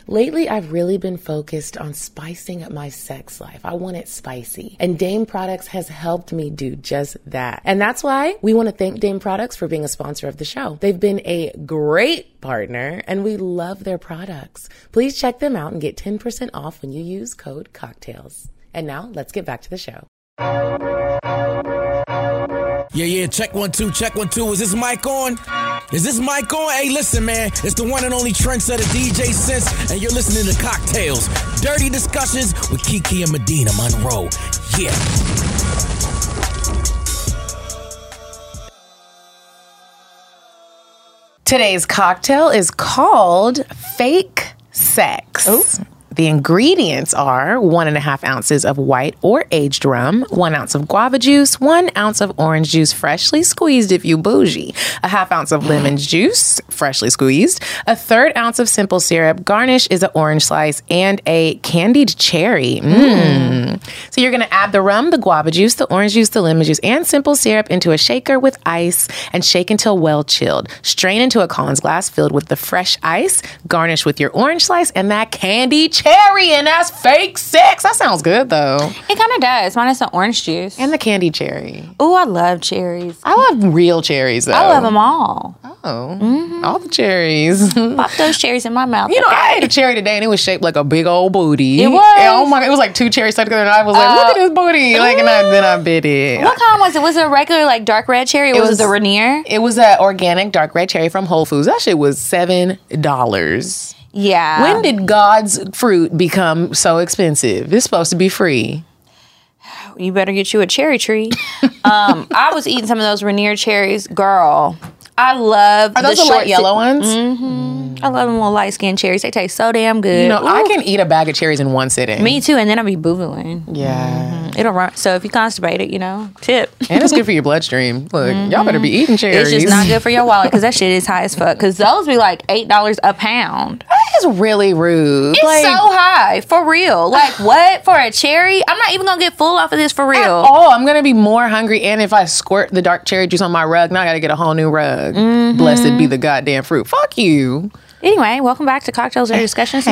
Lately, I've really been focused on spicing up my sex life. I want it spicy. And Dame Products has helped me do just that. And that's why we want to thank Dame Products for being a sponsor of the show. They've been a great partner, and we love their products. Please check them out and get 10% off when you use code COCKTAILS. And now, let's get back to the show. Yeah, check 1 2, check 1 2. Is this mic on? Is this mic on? Hey, listen, man. It's the one and only trendsetter DJ Sense, and you're listening to Cocktails. Dirty discussions with Kiki and Medina Monroe. Yeah. Today's cocktail is called Fake Sex. Ooh. The ingredients are 1.5 ounces of white or aged rum, 1 ounce of guava juice, 1 ounce of orange juice, freshly squeezed if you bougie, 1/2 ounce of lemon juice, freshly squeezed, 1/3 ounce of simple syrup. Garnish is an orange slice and a candied cherry. So you're going to add the rum, the guava juice, the orange juice, the lemon juice, and simple syrup into a shaker with ice and shake until well chilled. Strain into a Collins glass filled with the fresh ice. Garnish with your orange slice and that candy cherry, and that's fake sex. That sounds good, though. It kind of does, minus the orange juice. And the candy cherry. Oh, I love cherries. I love real cherries, though. I love them all. Oh, all the cherries. Pop those cherries in my mouth. You know, I ate a cherry today, and it was shaped like a big old booty. It was? And, oh my God, it was like 2 cherries stuck together, and I was like, look at this booty. Like, and then I bit it. What kind was it? Was it a regular, like, dark red cherry, or was it the Rainier? It was an organic dark red cherry from Whole Foods. That shit was $7. Yeah. When did God's fruit become so expensive? It's supposed to be free. You better get you a cherry tree. I was eating some of those Rainier cherries. Girl, I love Are those the light yellow ones? I love them little light-skinned cherries. They taste so damn good. You know, I can eat a bag of cherries in one sitting. Me too, and then I'll be boo-booing. Yeah. It'll run. So if you constipated, you know, tip. And it's good for your bloodstream. Look, y'all better be eating cherries. It's just not good for your wallet because that shit is high as fuck. Because those be like $8 a pound. That is really rude. It's so high, for real. Like, what? For a cherry? I'm not even going to get full off of this for real. Oh, I'm going to be more hungry. And if I squirt the dark cherry juice on my rug, now I got to get a whole new rug. Blessed be the goddamn fruit. Fuck you. Anyway, welcome back to Cocktails and Discussions, you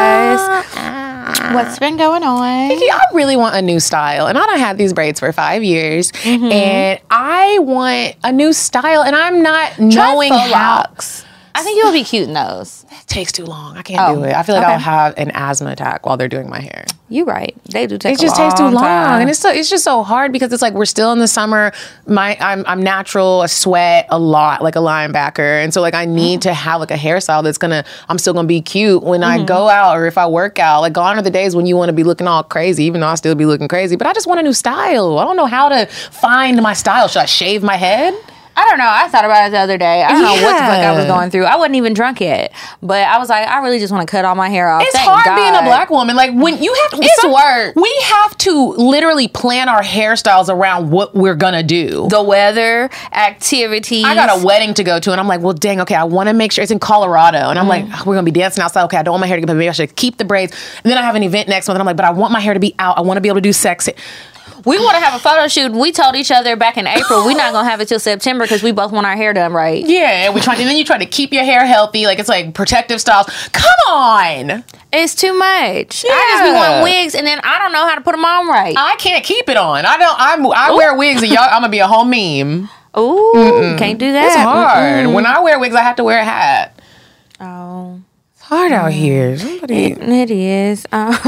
guys. What's been going on? Vicky, I really want a new style. And I done had these braids for 5 years. And I want a new style. And I'm not knowing how. Locks. I think you'll be cute in those. That takes too long. I can't do it. I feel like I'll have an asthma attack while they're doing my hair. You're right. They do take. It just takes too long, and it's just so hard because it's like we're still in the summer. I'm natural. I sweat a lot, like a linebacker, and so like I need to have like a hairstyle that's I'm still gonna be cute when I go out or if I work out. Like gone are the days when you want to be looking all crazy, even though I still be looking crazy. But I just want a new style. I don't know how to find my style. Should I shave my head? I don't know. I thought about it the other day. I don't know what the fuck I was going through. I wasn't even drunk yet. But I was like, I really just want to cut all my hair off. It's hard being a black woman. Like, when you have to... It's work. We have to literally plan our hairstyles around what we're going to do. The weather, activities. I got a wedding to go to, and I'm like, well, dang, okay, I want to make sure it's in Colorado. And I'm like, we're going to be dancing outside. Okay, I don't want my hair to get... Maybe I should keep the braids. And then I have an event next month, and I'm like, but I want my hair to be out. I want to be able to do sex. We want to have a photo shoot. We told each other back in April we're not gonna have it till September because we both want our hair done right. Yeah, and then you try to keep your hair healthy, like it's like protective styles. Come on, it's too much. Yeah. I just be wanting wigs, and then I don't know how to put them on right. I can't keep it on. I wear wigs, and y'all, I'm gonna be a whole meme. Ooh, can't do that. It's hard. When I wear wigs, I have to wear a hat. Oh. Hard out here. It is.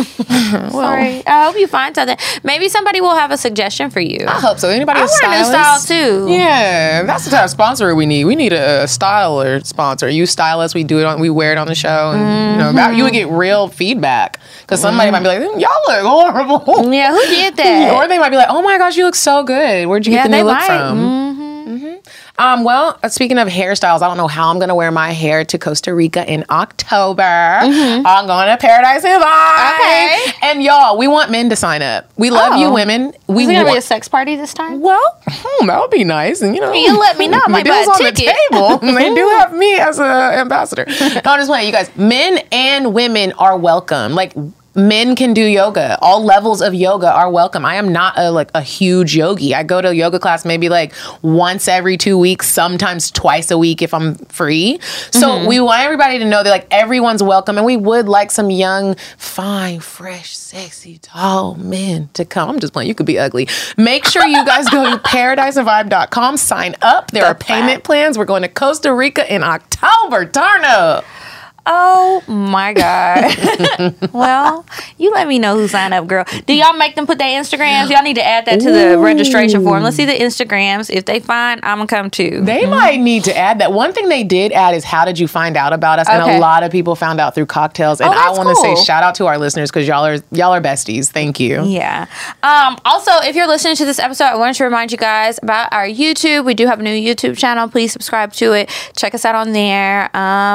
Sorry. I hope you find something. Maybe somebody will have a suggestion for you. I hope so. Anybody I want a new style too. Yeah, that's the type of sponsor we need. We need a styler sponsor. You style us. We wear it on the show, and you would get real feedback because somebody might be like, "Y'all look horrible." Yeah, who did that? Or they might be like, "Oh my gosh, you look so good. Where'd you get the new look from?" Well, speaking of hairstyles, I don't know how I'm going to wear my hair to Costa Rica in October. I'm going to Paradise Divine. Okay. And y'all, we want men to sign up. We love you women. Is it going to be a sex party this time? Well, that would be nice. And, you let me know. I might buy a ticket. On the table. They do have me as an ambassador. No, I'm just playing. You guys, men and women are welcome. Like, Men can do yoga. All levels of yoga are welcome. I am not a huge yogi. I go to yoga class maybe like once every 2 weeks, sometimes twice a week if I'm free. So we want everybody to know that like everyone's welcome, and we would like some young, fine, fresh, sexy, tall men to come. I'm just playing. You could be ugly. Make sure you guys go to paradiseandvibe.com, sign up. There are payment plans. We're going to Costa Rica in October. Turn up. Oh my God. Well, you let me know who signed up, girl. Do y'all make them put their Instagrams? Y'all need to add that to the registration form. Let's see the Instagrams. If they find, I'm going to come too. They might need to add that. One thing they did add is how did you find out about us? And a lot of people found out through cocktails. And I want to say shout out to our listeners because y'all are besties. Thank you. Yeah. Also, if you're listening to this episode, I wanted to remind you guys about our YouTube. We do have a new YouTube channel. Please subscribe to it. Check us out on there.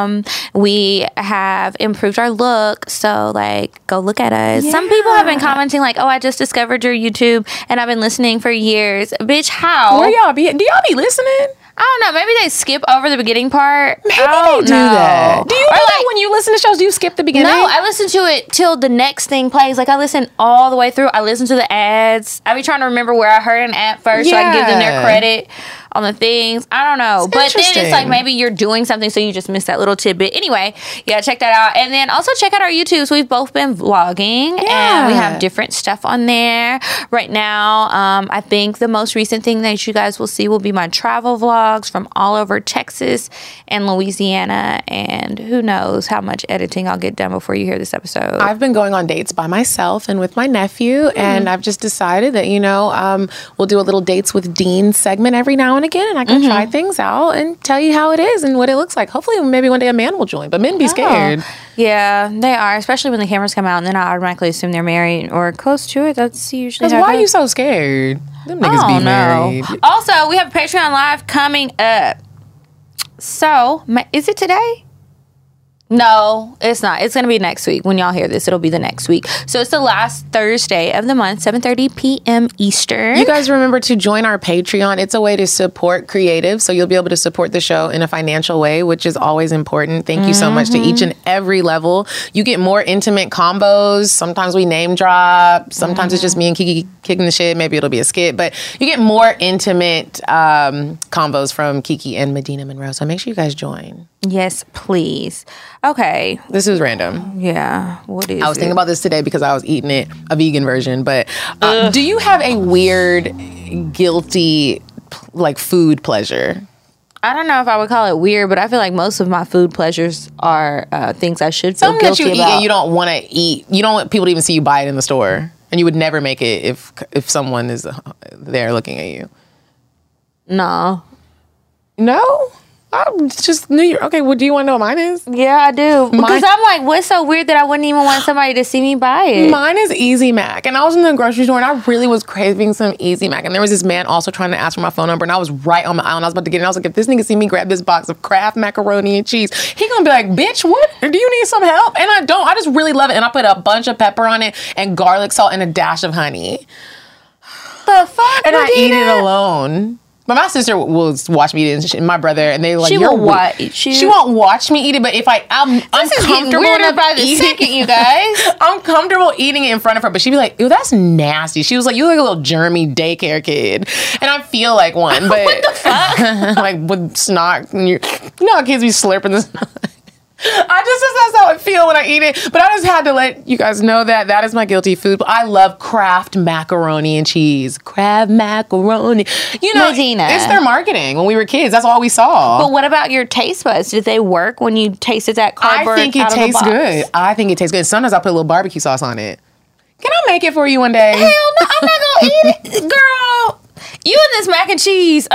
We have improved our look, so like go look at us. Some people have been commenting like, oh, I just discovered your YouTube and I've been listening for years. Bitch, how? Where y'all be? Do y'all be listening? I don't know. Maybe they skip over the beginning part. Maybe they do that. Do you know like, when you listen to shows, do you skip the beginning? No, I listen to it till the next thing plays. Like I listen all the way through. I listen to the ads. I be trying to remember where I heard an ad first so I can give them their credit on the things. I don't know. But then it's like maybe you're doing something so you just missed that little tidbit. Anyway, yeah, check that out. And then also check out our YouTubes. We've both been vlogging and we have different stuff on there. Right now, I think the most recent thing that you guys will see will be my travel vlogs from all over Texas and Louisiana. And who knows how much editing I'll get done before you hear this episode. I've been going on dates by myself and with my nephew. And I've just decided that, we'll do a little Dates with Dean segment every now and again, and I can try things out and tell you how it is and what it looks like. Hopefully, maybe one day a man will join, but men be scared. Yeah, they are, especially when the cameras come out, and then I automatically assume they're married or close to it. That's usually why are you so scared? Them niggas be married. Also, we have Patreon Live coming up. So, is it today? No, it's not. It's going to be next week. When y'all hear this, it'll be the next week. So it's the last Thursday of the month, 7:30 p.m. Eastern. You guys remember to join our Patreon. It's a way to support creatives. So you'll be able to support the show in a financial way, which is always important. Thank you so much to each and every level. You get more intimate combos. Sometimes we name drop. Sometimes it's just me and Kiki kicking the shit. Maybe it'll be a skit. But you get more intimate combos from Kiki and Medina Monroe. So make sure you guys join. Yes, please. Okay. This is random. Yeah. What is it? I was thinking about this today because I was eating it, a vegan version. But do you have a weird, guilty, food pleasure? I don't know if I would call it weird, but I feel like most of my food pleasures are things I should feel guilty about. Something that you eat and you don't want to eat. You don't want people to even see you buy it in the store. And you would never make it if someone is there looking at you. No. No? It's just New York. Okay, well, do you want to know what mine is? Yeah, I do. Because I'm like, what's so weird that I wouldn't even want somebody to see me buy it? Mine is Easy Mac. And I was in the grocery store and I really was craving some Easy Mac. And there was this man also trying to ask for my phone number. And I was right on the aisle and I was about to get it. And I was like, if this nigga see me grab this box of Kraft macaroni and cheese, he gonna be like, bitch, what? Do you need some help? And I don't. I just really love it. And I put a bunch of pepper on it and garlic salt and a dash of honey. The fuck? And I eat it alone. But my sister will watch me eat it, and my brother, and they like, she will watch. She won't watch me eat it, but if I'm comfortable enough by the second, you guys. I'm comfortable eating it in front of her, but she'd be like, ew, that's nasty. She was like, you look like a little germy daycare kid. And I feel like one, but what the fuck? like with snot, and you know how kids be slurping the snot. That's how I feel when I eat it. But I just had to let you guys know that is my guilty food. But I love Kraft macaroni and cheese. Kraft macaroni. You know, Medina. It's their marketing. When we were kids, that's all we saw. But what about your taste buds? Did they work when you tasted that cardboard? I think it tastes good. I think it tastes good. Sometimes I put a little barbecue sauce on it. Can I make it for you one day? Hell no, I'm not gonna eat it, girl. You and this mac and cheese.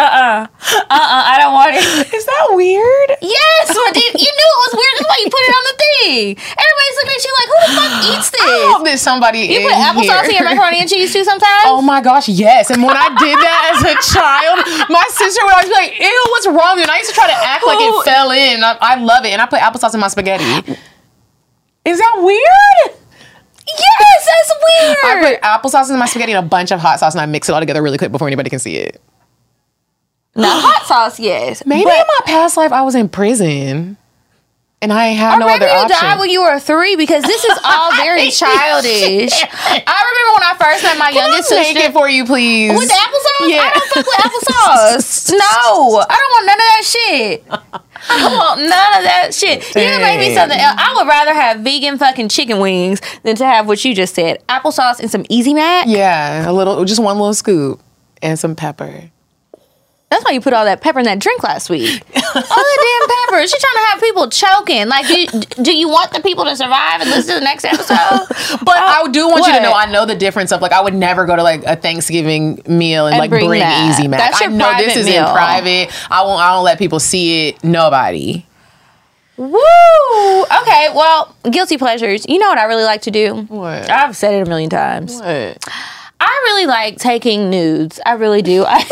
I don't want it. Is that weird? Yes, but you knew it was weird. That's why you put it on the thing. Everybody's looking at you like, who the fuck eats this? I hope there's somebody You put applesauce in your macaroni and cheese too sometimes? Oh my gosh, yes. And when I did that as a child, my sister would always be like, ew, what's wrong with you? And I used to try to act like it fell in. I love it. And I put applesauce in my spaghetti. Is that weird? Yes, that's weird. I put applesauce in my spaghetti and a bunch of hot sauce and I mix it all together really quick before anybody can see it. Now, hot sauce, yes. Maybe in my past life I was in prison. And I had no other option. Or maybe you died when you were 3 because this is all very childish. I remember when I first met my youngest sister. Can I make it for you, please? With the applesauce? Yeah. I don't fuck with applesauce. No. I don't want none of that shit. I don't want none of that shit. Dang. You can make me something else. I would rather have vegan fucking chicken wings than to have what you just said. Applesauce and some Easy Mac. Yeah, just one little scoop and some pepper. That's why you put all that pepper in that drink last week. All that damn pepper. She's trying to have people choking. Like, do you want the people to survive and listen to the next episode? But I do want you to know, I know the difference of, like, I would never go to, like, a Thanksgiving meal and like, bring Easy Mac. That's your I know this is meal. in private. I don't let people see it. Nobody. Woo! Okay, well, guilty pleasures. You know what I really like to do? What? I've said it a million times. What? I really like taking nudes. I really do. I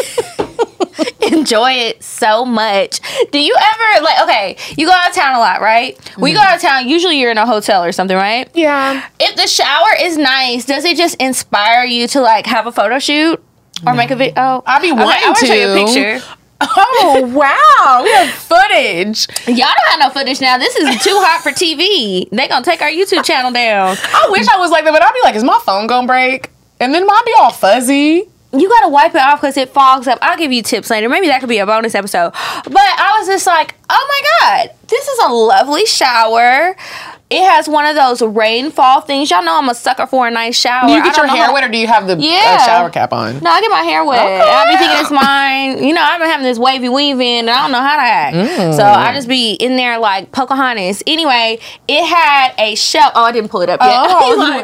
enjoy it so much. Do you ever, like, okay, you go out of town a lot, right? When you go out of town, usually you're in a hotel or something, right? Yeah. If the shower is nice, does it just inspire you to, like, have a photo shoot? Or make a video? Oh, I'll be wanting I want to show you a picture. Oh, wow. We have footage. Y'all don't have no footage now. This is too hot for TV. They gonna take our YouTube channel down. I wish I was like that, but I'd be like, is my phone gonna break? And then mine be all fuzzy. You gotta wipe it off because it fogs up. I'll give you tips later. Maybe that could be a bonus episode. But I was just like, oh my God, this is a lovely shower. It has one of those rainfall things. Y'all know I'm a sucker for a nice shower. Do you get your hair wet or do you have the shower cap on? No, I get my hair wet. Okay. I be thinking it's mine. You know, I've been having this wavy weave in and I don't know how to act. So I just be in there like Pocahontas. Anyway, it had a shelf. Oh, I didn't pull it up yet. Oh,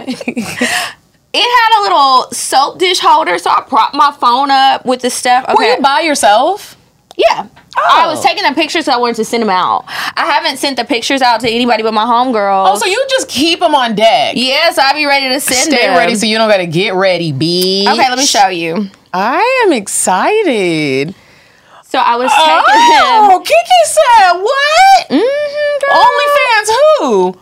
it had a little soap dish holder, so I propped my phone up with the stuff. Okay. Were you by yourself? Yeah. Oh. I was taking the pictures so I wanted to send them out. I haven't sent the pictures out to anybody but my homegirl. Oh, so you just keep them on deck? Yes, I'll be ready to send them. Stay ready so you don't got to get ready, bitch. Okay, let me show you. I am excited. So I was taking him. Oh, Kiki said what? OnlyFans who?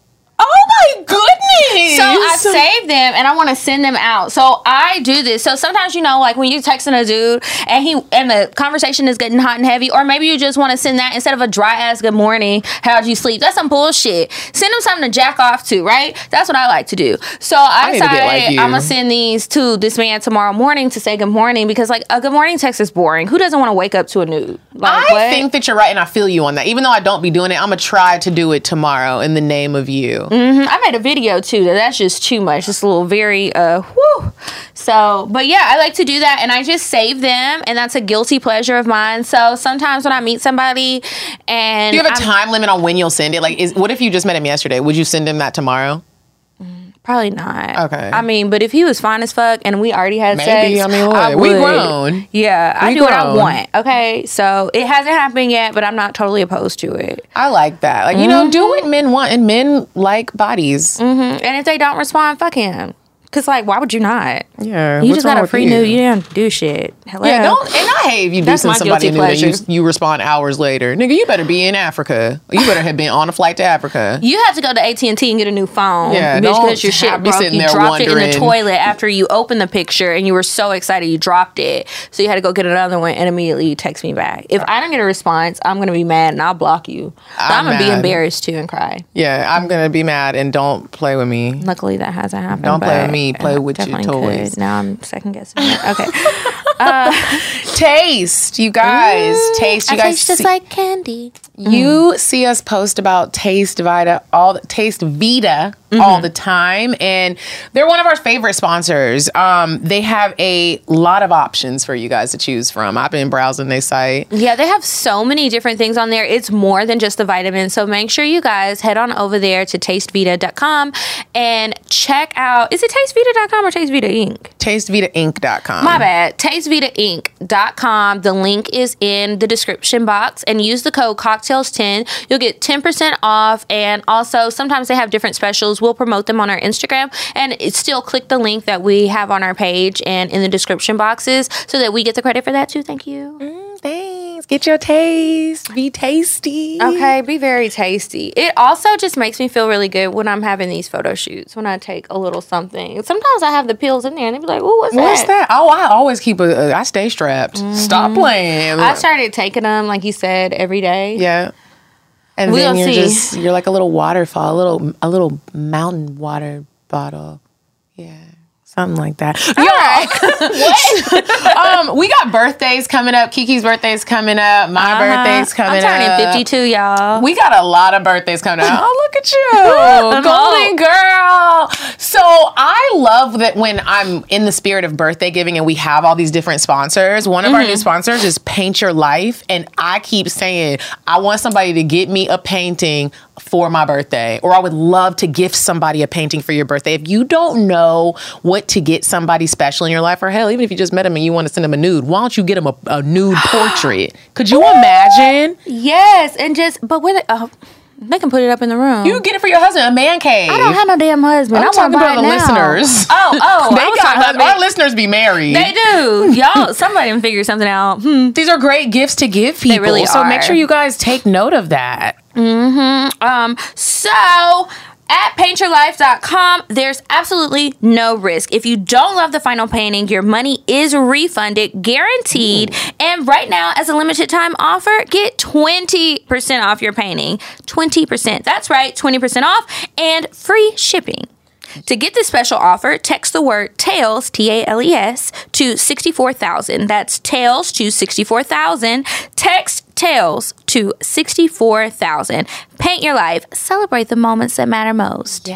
Oh my goodness! So I saved them and I want to send them out. So I do this. So sometimes, you know, like when you're texting a dude and the conversation is getting hot and heavy, or maybe you just want to send that instead of a dry ass good morning, how'd you sleep? That's some bullshit. Send them something to jack off to, right? That's what I like to do. So I decided I'm gonna send these to this man tomorrow morning to say good morning, because like a good morning text is boring. Who doesn't want to wake up to a nude? Like, I think that you're right, and I feel you on that. Even though I don't be doing it, I'm gonna try to do it tomorrow in the name of you. I made a video too. That's just too much. Just a little very whew. So, but yeah, I like to do that, and I just save them, and that's a guilty pleasure of mine. So sometimes when I meet somebody, and do you have a time limit on when you'll send it? Like, what if you just met him yesterday? Would you send him that tomorrow? Probably not. Okay. I mean, but if he was fine as fuck and we already had sex, I mean, what? We grown. Yeah, I do what I want. Okay, so it hasn't happened yet, but I'm not totally opposed to it. I like that. Like, you know, do what men want, and men like bodies. And if they don't respond, fuck him. Because, like, why would you not? Yeah. You just got a free nude. You didn't do shit. Hello. Yeah, don't. And I hate if you do send somebody a nude and you respond hours later. Nigga, you better be in Africa. You better have been on a flight to Africa. You have to go to AT&T and get a new phone. Yeah, because your shit broke. You dropped it in the toilet after you opened the picture and you were so excited you dropped it. So you had to go get another one and immediately you text me back. If I don't get a response, I'm going to be mad and I'll block you. I'm going to be embarrassed too and cry. Yeah, I'm going to be mad and don't play with me. Luckily that hasn't happened. Don't play with me. Play with your toys. Could. Now I'm second guessing it. Okay. Taste, you guys. Taste, you guys. Taste just like candy. You see us post about Taste Vita all the time, and they're one of our favorite sponsors. They have a lot of options for you guys to choose from. I've been browsing their site. Yeah, they have so many different things on there. It's more than just the vitamins. So make sure you guys head on over there to tastevita.com and check out. Is it tastevita.com or Tastevita Inc? Tastevitainc.com. My bad. Tastevitainc.com. The link is in the description box, and use the code Cocktails10. You'll get 10% off, and also sometimes they have different specials. We'll promote them on our Instagram, and still click the link that we have on our page and in the description boxes so that we get the credit for that too. Thank you. Thanks. Get your taste. Be tasty. Okay, be very tasty. It also just makes me feel really good when I'm having these photo shoots, when I take a little something. Sometimes I have the pills in there and they be like, "Ooh, what's that? Oh, I always keep I stay strapped. Stop playing. I started taking them, like you said, every day. Yeah. And then you're like a little waterfall, a little mountain water bottle. Yeah. Something like that. What? We got birthdays coming up. Kiki's birthday's coming up. My birthday's coming up. I'm turning 52, y'all. We got a lot of birthdays coming up. Oh, look at you. Golden girl. So I love that when I'm in the spirit of birthday giving and we have all these different sponsors. One of our new sponsors is Paint Your Life. And I keep saying, I want somebody to get me a painting for my birthday, or I would love to gift somebody a painting for your birthday. If you don't know what to get somebody special in your life, or hell, even if you just met them and you want to send them a nude, why don't you get them a nude portrait? Could you imagine? Yes, and but with it, they can put it up in the room. You get it for your husband, a man cave. I don't have no damn husband. I'm talking about the listeners. Our listeners be married. They do. Y'all, somebody can figure something out. These are great gifts to give people. They really are. So make sure you guys take note of that. So at paintyourlife.com, there's absolutely no risk. If you don't love the final painting, your money is refunded, guaranteed. Ooh. And right now, as a limited time offer, get 20% off your painting. 20%. That's right, 20% off and free shipping. To get this special offer, text the word TALES, TALES, to 64,000. That's TALES to 64,000. Text TALES to 64,000. Paint your life. Celebrate the moments that matter most.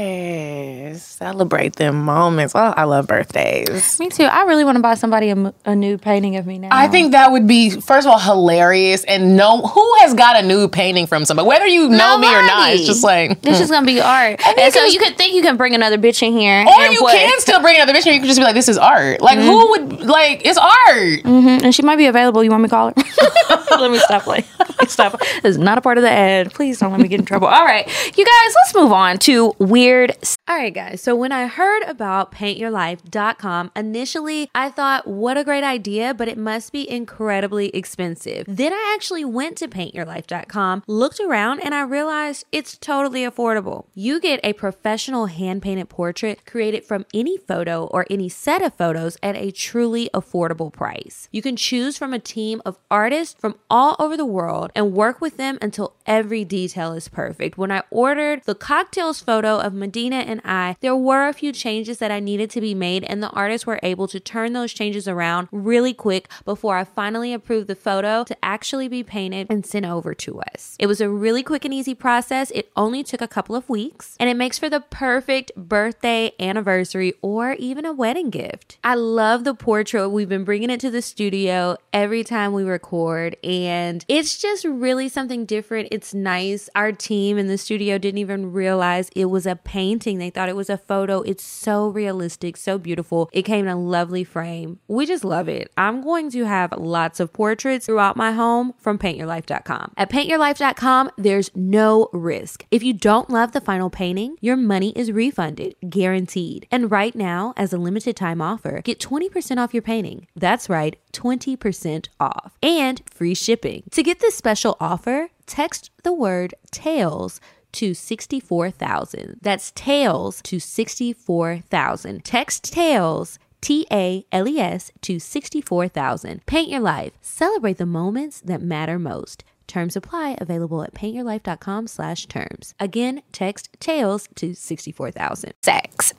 Yes. Celebrate them moments. Oh, I love birthdays. Me too. I really want to buy somebody a nude painting of me now. I think that would be, first of all, hilarious. And who has got a nude painting from somebody? Whether you know me or not, it's just like... It's just going to be art. And so you could think you can bring another bitch in here. Or you can still bring another bitch in here. You can just be like, this is art. Like, who would... Like, it's art. And she might be available. You want me to call her? Let me stop playing. Stop. This is not a part of the ad. Please don't let me get in trouble. All right, you guys, let's move on to weird. All right, guys. So when I heard about paintyourlife.com, initially I thought, what a great idea, but it must be incredibly expensive. Then I actually went to paintyourlife.com, looked around, and I realized it's totally affordable. You get a professional hand-painted portrait created from any photo or any set of photos at a truly affordable price. You can choose from a team of artists from all over the world and work with them until every detail is perfect. When I ordered the cocktails photo of Medina and I, there were a few changes that I needed to be made, and the artists were able to turn those changes around really quick before I finally approved the photo to actually be painted and sent over to us. It was a really quick and easy process. It only took a couple of weeks, and it makes for the perfect birthday, anniversary, or even a wedding gift. I love the portrait. We've been bringing it to the studio every time we record, and it's just really something different. It's nice. Our team in the studio didn't even realize it was a painting. They thought it was a photo. It's so realistic, so beautiful. It came in a lovely frame. We just love it. I'm going to have lots of portraits throughout my home from paintyourlife.com. At paintyourlife.com, there's no risk. If you don't love the final painting, your money is refunded, guaranteed. And right now, as a limited time offer, get 20% off your painting. That's right, 20% off. And free shipping. To get this special offer, text the word TALES to 64,000. That's TALES to 64,000. Text TALES, TALES, to 64,000. Paint your life. Celebrate the moments that matter most. Terms apply. Available at paintyourlife.com/terms. Again, text TALES to 64,000. Sex.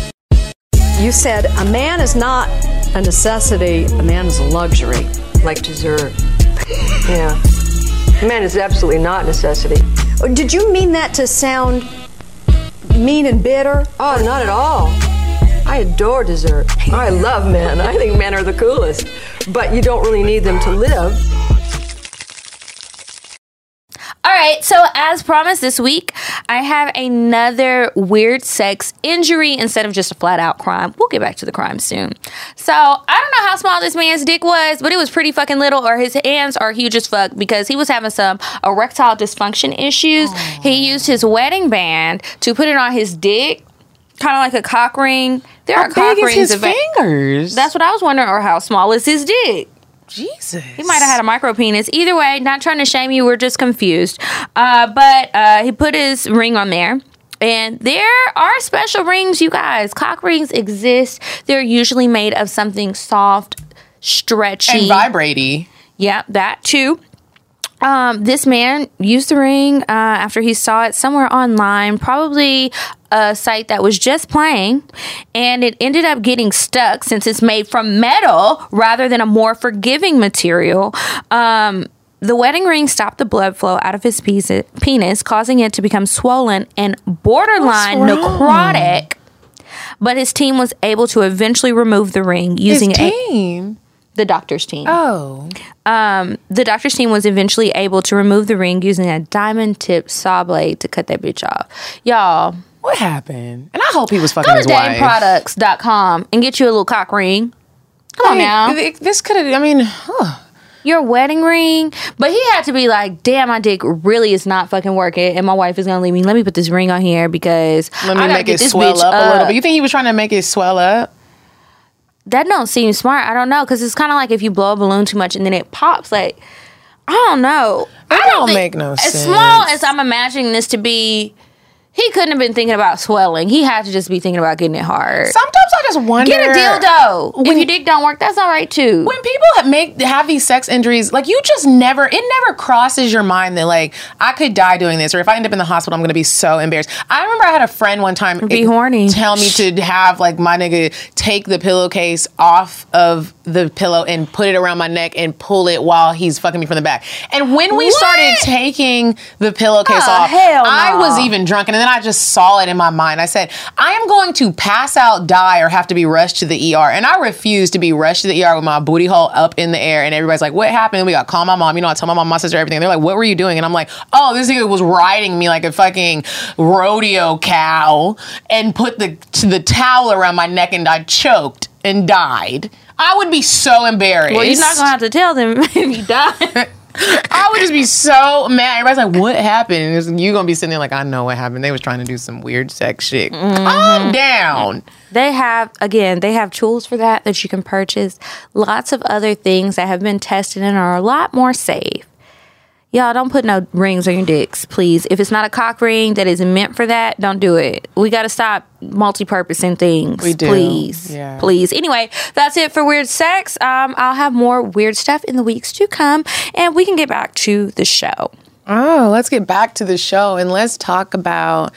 You said a man is not a necessity, a man is a luxury. Like dessert. Yeah. A man is absolutely not a necessity. Did you mean that to sound mean and bitter? Oh, not at all. I adore dessert. I love men. I think men are the coolest. But you don't really need them to live. All right, so as promised this week, I have another weird sex injury instead of just a flat out crime. We'll get back to the crime soon. So I don't know how small this man's dick was, but it was pretty fucking little, or his hands are huge as fuck, because he was having some erectile dysfunction issues. Aww. He used his wedding band to put it on his dick, kind of like a cock ring. There are cock rings. His fingers? That's what I was wondering, or how small is his dick? Jesus. He might have had a micro penis. Either way, not trying to shame you. We're just confused. But he put his ring on there. And there are special rings, you guys. Cock rings exist. They're usually made of something soft, stretchy. And vibraty. Yeah, that too. This man used the ring after he saw it somewhere online, probably a site that was just playing, and it ended up getting stuck since it's made from metal rather than a more forgiving material. The wedding ring stopped the blood flow out of his penis, causing it to become swollen and borderline necrotic. But his team was able to eventually remove the ring using the doctor's team. Oh. The doctor's team was eventually able to remove the ring using a diamond-tipped saw blade to cut that bitch off. Y'all. What happened? And I hope he was fucking his wife. Go to dameproducts.com and get you a little cock ring. Come on now. This could have, I mean, your wedding ring, but he had to be like, damn, my dick really is not fucking working and my wife is gonna leave me. Let me put this ring on here because let me make it swell up a little bit. You think he was trying to make it swell up? That don't seem smart. I don't know, because it's kind of like if you blow a balloon too much and then it pops. Like, I don't know. That don't make no sense. As small as I'm imagining this to be, he couldn't have been thinking about swelling. He had to just be thinking about getting it hard. Sometimes I just wonder. Get a dildo. If your dick don't work, that's all right too. When people have these sex injuries, like it never crosses your mind that like I could die doing this, or if I end up in the hospital, I'm going to be so embarrassed. I remember I had a friend one time horny. Tell me to have like my nigga take the pillowcase off of the pillow and put it around my neck and pull it while he's fucking me from the back. And when we started taking the pillowcase off, I was even drunk, and then I just saw it in my mind. I said, I am going to pass out, die, or have to be rushed to the ER. And I refuse to be rushed to the ER with my booty hole up in the air. And everybody's like, what happened? We got to call my mom. You know, I tell my mom, my sister, everything. They're like, what were you doing? And I'm like, oh, this nigga was riding me like a fucking rodeo cow and put the towel around my neck, and I choked and died. I would be so embarrassed. Well, you're not going to have to tell them if you die. I would just be so mad. Everybody's like, what happened? And you're going to be sitting there like, I know what happened. They was trying to do some weird sex shit. Mm-hmm. Calm down. They have tools for that you can purchase. Lots of other things that have been tested and are a lot more safe. Y'all, don't put no rings on your dicks, please. If it's not a cock ring that is meant for that, don't do it. We got to stop multi-purposing things. We do. Please. Yeah. Please. Anyway, that's it for Weird Sex. I'll have more weird stuff in the weeks to come, and we can get back to the show. Oh, let's get back to the show, and let's talk about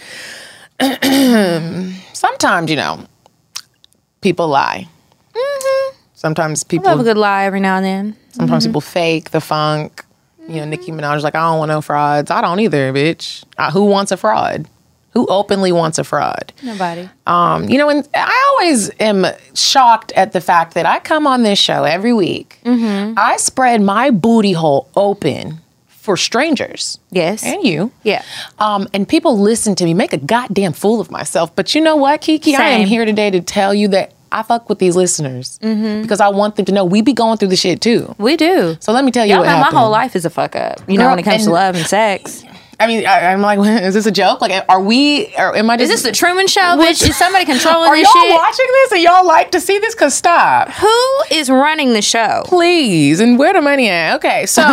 sometimes, people lie. Mm-hmm. Sometimes people... I love a good lie every now and then. Sometimes people fake the funk. Nicki Minaj is like, I don't want no frauds. I don't either, bitch. Who wants a fraud? Who openly wants a fraud? Nobody. And I always am shocked at the fact that I come on this show every week. Mm-hmm. I spread my booty hole open for strangers. Yes. And you. Yeah. And people listen to me, make a goddamn fool of myself. But you know what, Kiki? Same. I am here today to tell you that I fuck with these listeners because I want them to know we be going through the shit too. We do. So let me tell you what happened. My whole life is a fuck up. Girl, when it comes to love and sex. I mean, I'm like, is this a joke? Like, am I just... Is this the Truman Show, bitch? Is somebody controlling this shit? Are y'all watching this and y'all like to see this? Because stop. Who is running the show? Please. And where the money at? Okay, so...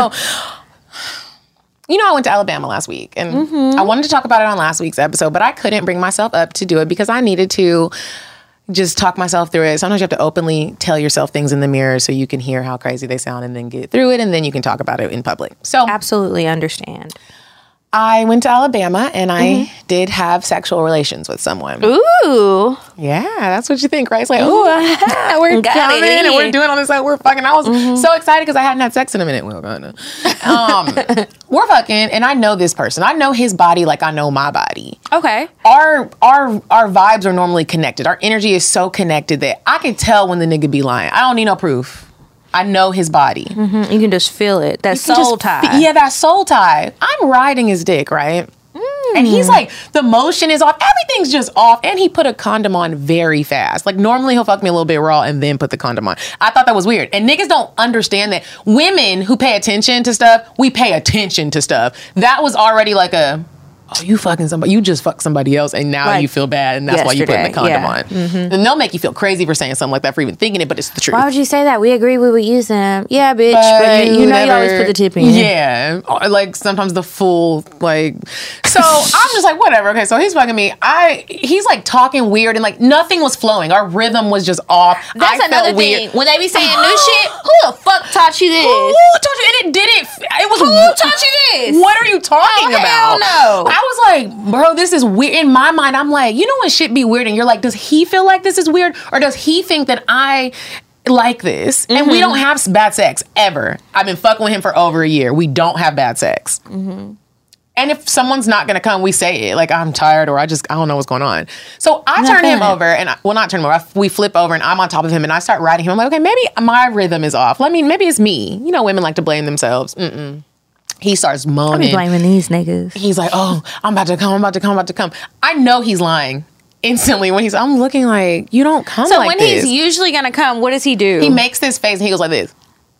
I went to Alabama last week, and I wanted to talk about it on last week's episode, but I couldn't bring myself up to do it because I needed to just talk myself through it. Sometimes you have to openly tell yourself things in the mirror so you can hear how crazy they sound and then get through it, and then you can talk about it in public. So absolutely understand. I went to Alabama and I did have sexual relations with someone. Ooh. Yeah, that's what you think, right? It's like, ooh, we're coming and we're doing all this, like, we're fucking. I was so excited because I hadn't had sex in a minute. We're fucking, and I know this person. I know his body like I know my body. Okay. Our vibes are normally connected. Our energy is so connected that I can tell when the nigga be lying. I don't need no proof. I know his body. Mm-hmm. You can just feel it. That soul tie. That soul tie. I'm riding his dick, right? And he's like, the motion is off. Everything's just off. And he put a condom on very fast. Like, normally he'll fuck me a little bit raw and then put the condom on. I thought that was weird. And niggas don't understand that women who pay attention to stuff, we pay attention to stuff. That was already like oh, you fucking somebody, you just fucked somebody else and now you feel bad and that's why you putting the condom on. Mm-hmm. And they'll make you feel crazy for saying something like that, for even thinking it, but it's the truth. Why would you say that? We agree we would use them. Yeah, bitch, but you know you always put the tip in. Yeah. Or like sometimes the full, like, so I'm just like, whatever. Okay, so he's fucking me. He's like talking weird and like nothing was flowing. Our rhythm was just off. That's another thing. When they be saying new shit, who the fuck taught you this? Who taught you? And it didn't. It was. Who taught you this? What are you talking about? Hell no. I was like, bro, this is weird. In my mind, I'm like, you know when shit be weird and you're like, does he feel like this is weird? Or does he think that I like this? Mm-hmm. And we don't have bad sex, ever. I've been fucking with him for over a year. We don't have bad sex. Mm-hmm. And if someone's not going to come, we say it. Like, I'm tired or I don't know what's going on. So I turn him over and, not turn him over. We flip over and I'm on top of him and I start riding him. I'm like, okay, maybe my rhythm is off. Maybe it's me. You know, women like to blame themselves. Mm-mm. He starts moaning. I be blaming these niggas. He's like, oh, I'm about to come. I know he's lying instantly when I'm looking like, you don't come like this. So when he's usually going to come, what does he do? He makes this face and he goes like this.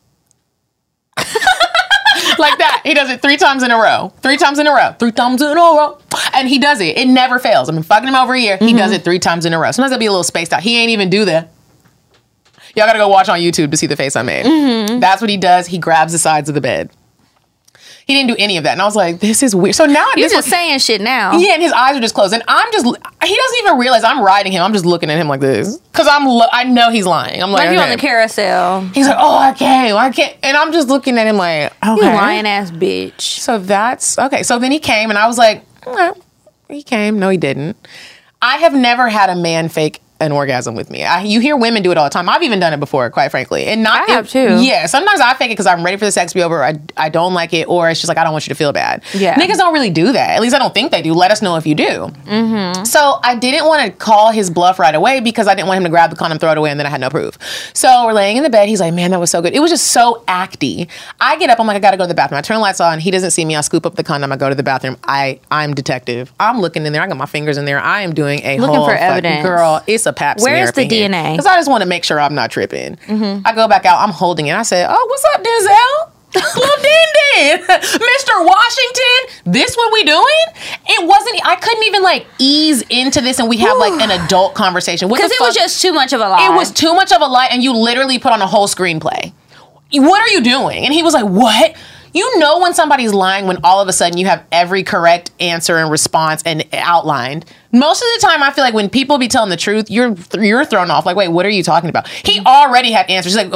Like that. He does it 3 times in a row. 3 times in a row. 3 times in a row. And he does it. It never fails. I've been fucking him over a year. Mm-hmm. He does it 3 times in a row. Sometimes I'll be a little spaced out. He ain't even do that. Y'all gotta go watch on YouTube to see the face I made. Mm-hmm. That's what he does. He grabs the sides of the bed. He didn't do any of that. And I was like, this is weird. So now you're just saying shit now. Yeah, and his eyes are just closed. And he doesn't even realize I'm riding him. I'm just looking at him like this. Because I know he's lying. I'm like, you on the carousel. He's like, oh, I can't. And I'm just looking at him like, okay. You lying ass bitch. So that's, okay. So then he came and I was like, he came. No, he didn't. I have never had a man fake an orgasm with me. You hear women do it all the time. I've even done it before, quite frankly. And I have too. Yeah, sometimes I fake it because I'm ready for the sex to be over. I don't like it, or it's just like I don't want you to feel bad. Yeah, niggas don't really do that. At least I don't think they do. Let us know if you do. Mm-hmm. So I didn't want to call his bluff right away because I didn't want him to grab the condom, throw it away, and then I had no proof. So we're laying in the bed. He's like, man, that was so good. It was just so acty. I get up. I'm like, I gotta go to the bathroom. I turn the lights on. He doesn't see me. I scoop up the condom. I go to the bathroom. I'm detective. I'm looking in there. I got my fingers in there. I am doing looking for evidence. Girl, it's a pap smear. Where's the DNA? Because I just want to make sure I'm not tripping. Mm-hmm. I go back out. I'm holding it. I said, oh, what's up, Denzel? Little Din. Mr. Washington, this what we doing? It wasn't, I couldn't even like ease into this and we have like an adult conversation. Because it was just too much of a lie. It was too much of a lie and you literally put on a whole screenplay. What are you doing? And he was like, what? You know when somebody's lying when all of a sudden you have every correct answer and response and outlined. Most of the time, I feel like when people be telling the truth, you're thrown off. Like, wait, what are you talking about? He already had answers. He's like,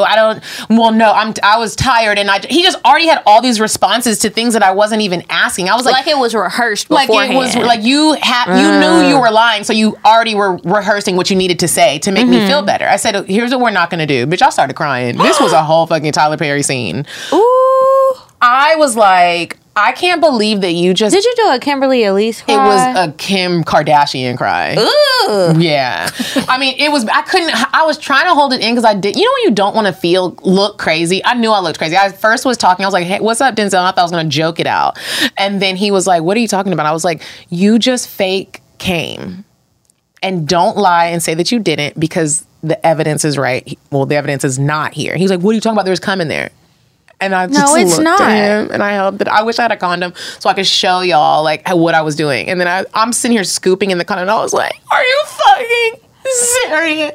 I was tired. And he just already had all these responses to things that I wasn't even asking. I was like it was rehearsed beforehand. Like it was like you knew you were lying. So you already were rehearsing what you needed to say to make me feel better. I said, here's what we're not going to do. Bitch, I started crying. This was a whole fucking Tyler Perry scene. Ooh. I was like, I can't believe that you just... Did you do a Kimberly Elise cry? It was a Kim Kardashian cry. Ooh. Yeah. I mean, I was trying to hold it in because I did... You know when you don't want to look crazy? I knew I looked crazy. I first was talking. I was like, hey, what's up, Denzel? I thought I was going to joke it out. And then he was like, what are you talking about? I was like, you just fake came. And don't lie and say that you didn't because the evidence is right. Well, the evidence is not here. He was like, what are you talking about? There's cum in there. And I just looked at him and I held it. I wish I had a condom so I could show y'all like what I was doing. And then I'm sitting here scooping in the condom and I was like, are you fucking serious?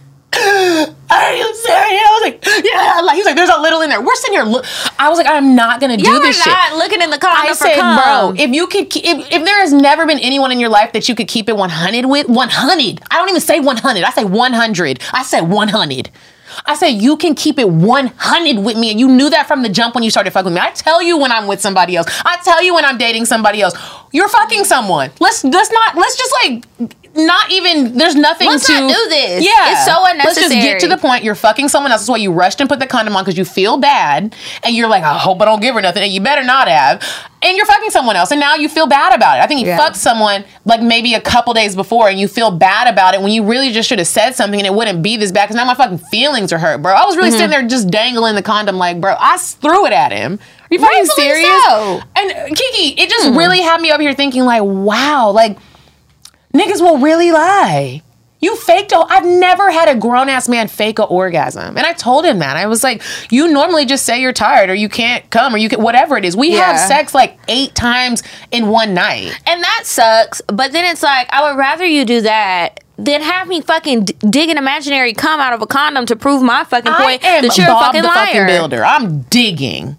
Are you serious? I was like, yeah. Like, he's like, there's a little in there. We're sitting here. I was like, I'm not going to do this shit. You're not looking in the condom for cum. Bro, if you could, if there has never been anyone in your life that you could keep it 100 with, 100. I don't even say 100. I say 100. I said 100. I say you can keep it 100 with me, and you knew that from the jump when you started fucking with me. I tell you when I'm with somebody else. I tell you when I'm dating somebody else. You're fucking someone. Let's just like not even. There's nothing Let's not do this. Yeah, it's so unnecessary. Let's just get to the point. You're fucking someone else. That's why you rushed and put the condom on because you feel bad, and you're like, I hope I don't give her nothing. And you better not have. And you're fucking someone else, and now you feel bad about it. I think you fucked someone like maybe a couple days before, and you feel bad about it when you really just should have said something, and it wouldn't be this bad. Because now my fucking feelings are hurt, bro. I was really sitting there just dangling the condom, like, bro, I threw it at him. Are you fucking serious? So. And Kiki, it just really had me up here thinking, like, wow, like niggas will really lie. You faked I've never had a grown-ass man fake an orgasm. And I told him that. I was like, you normally just say you're tired or you can't come or you can, whatever it is. We have sex like 8 times in one night. And that sucks. But then it's like, I would rather you do that than have me fucking dig an imaginary cum out of a condom to prove my fucking point that you're Bob a fucking the liar. fucking builder. I'm digging.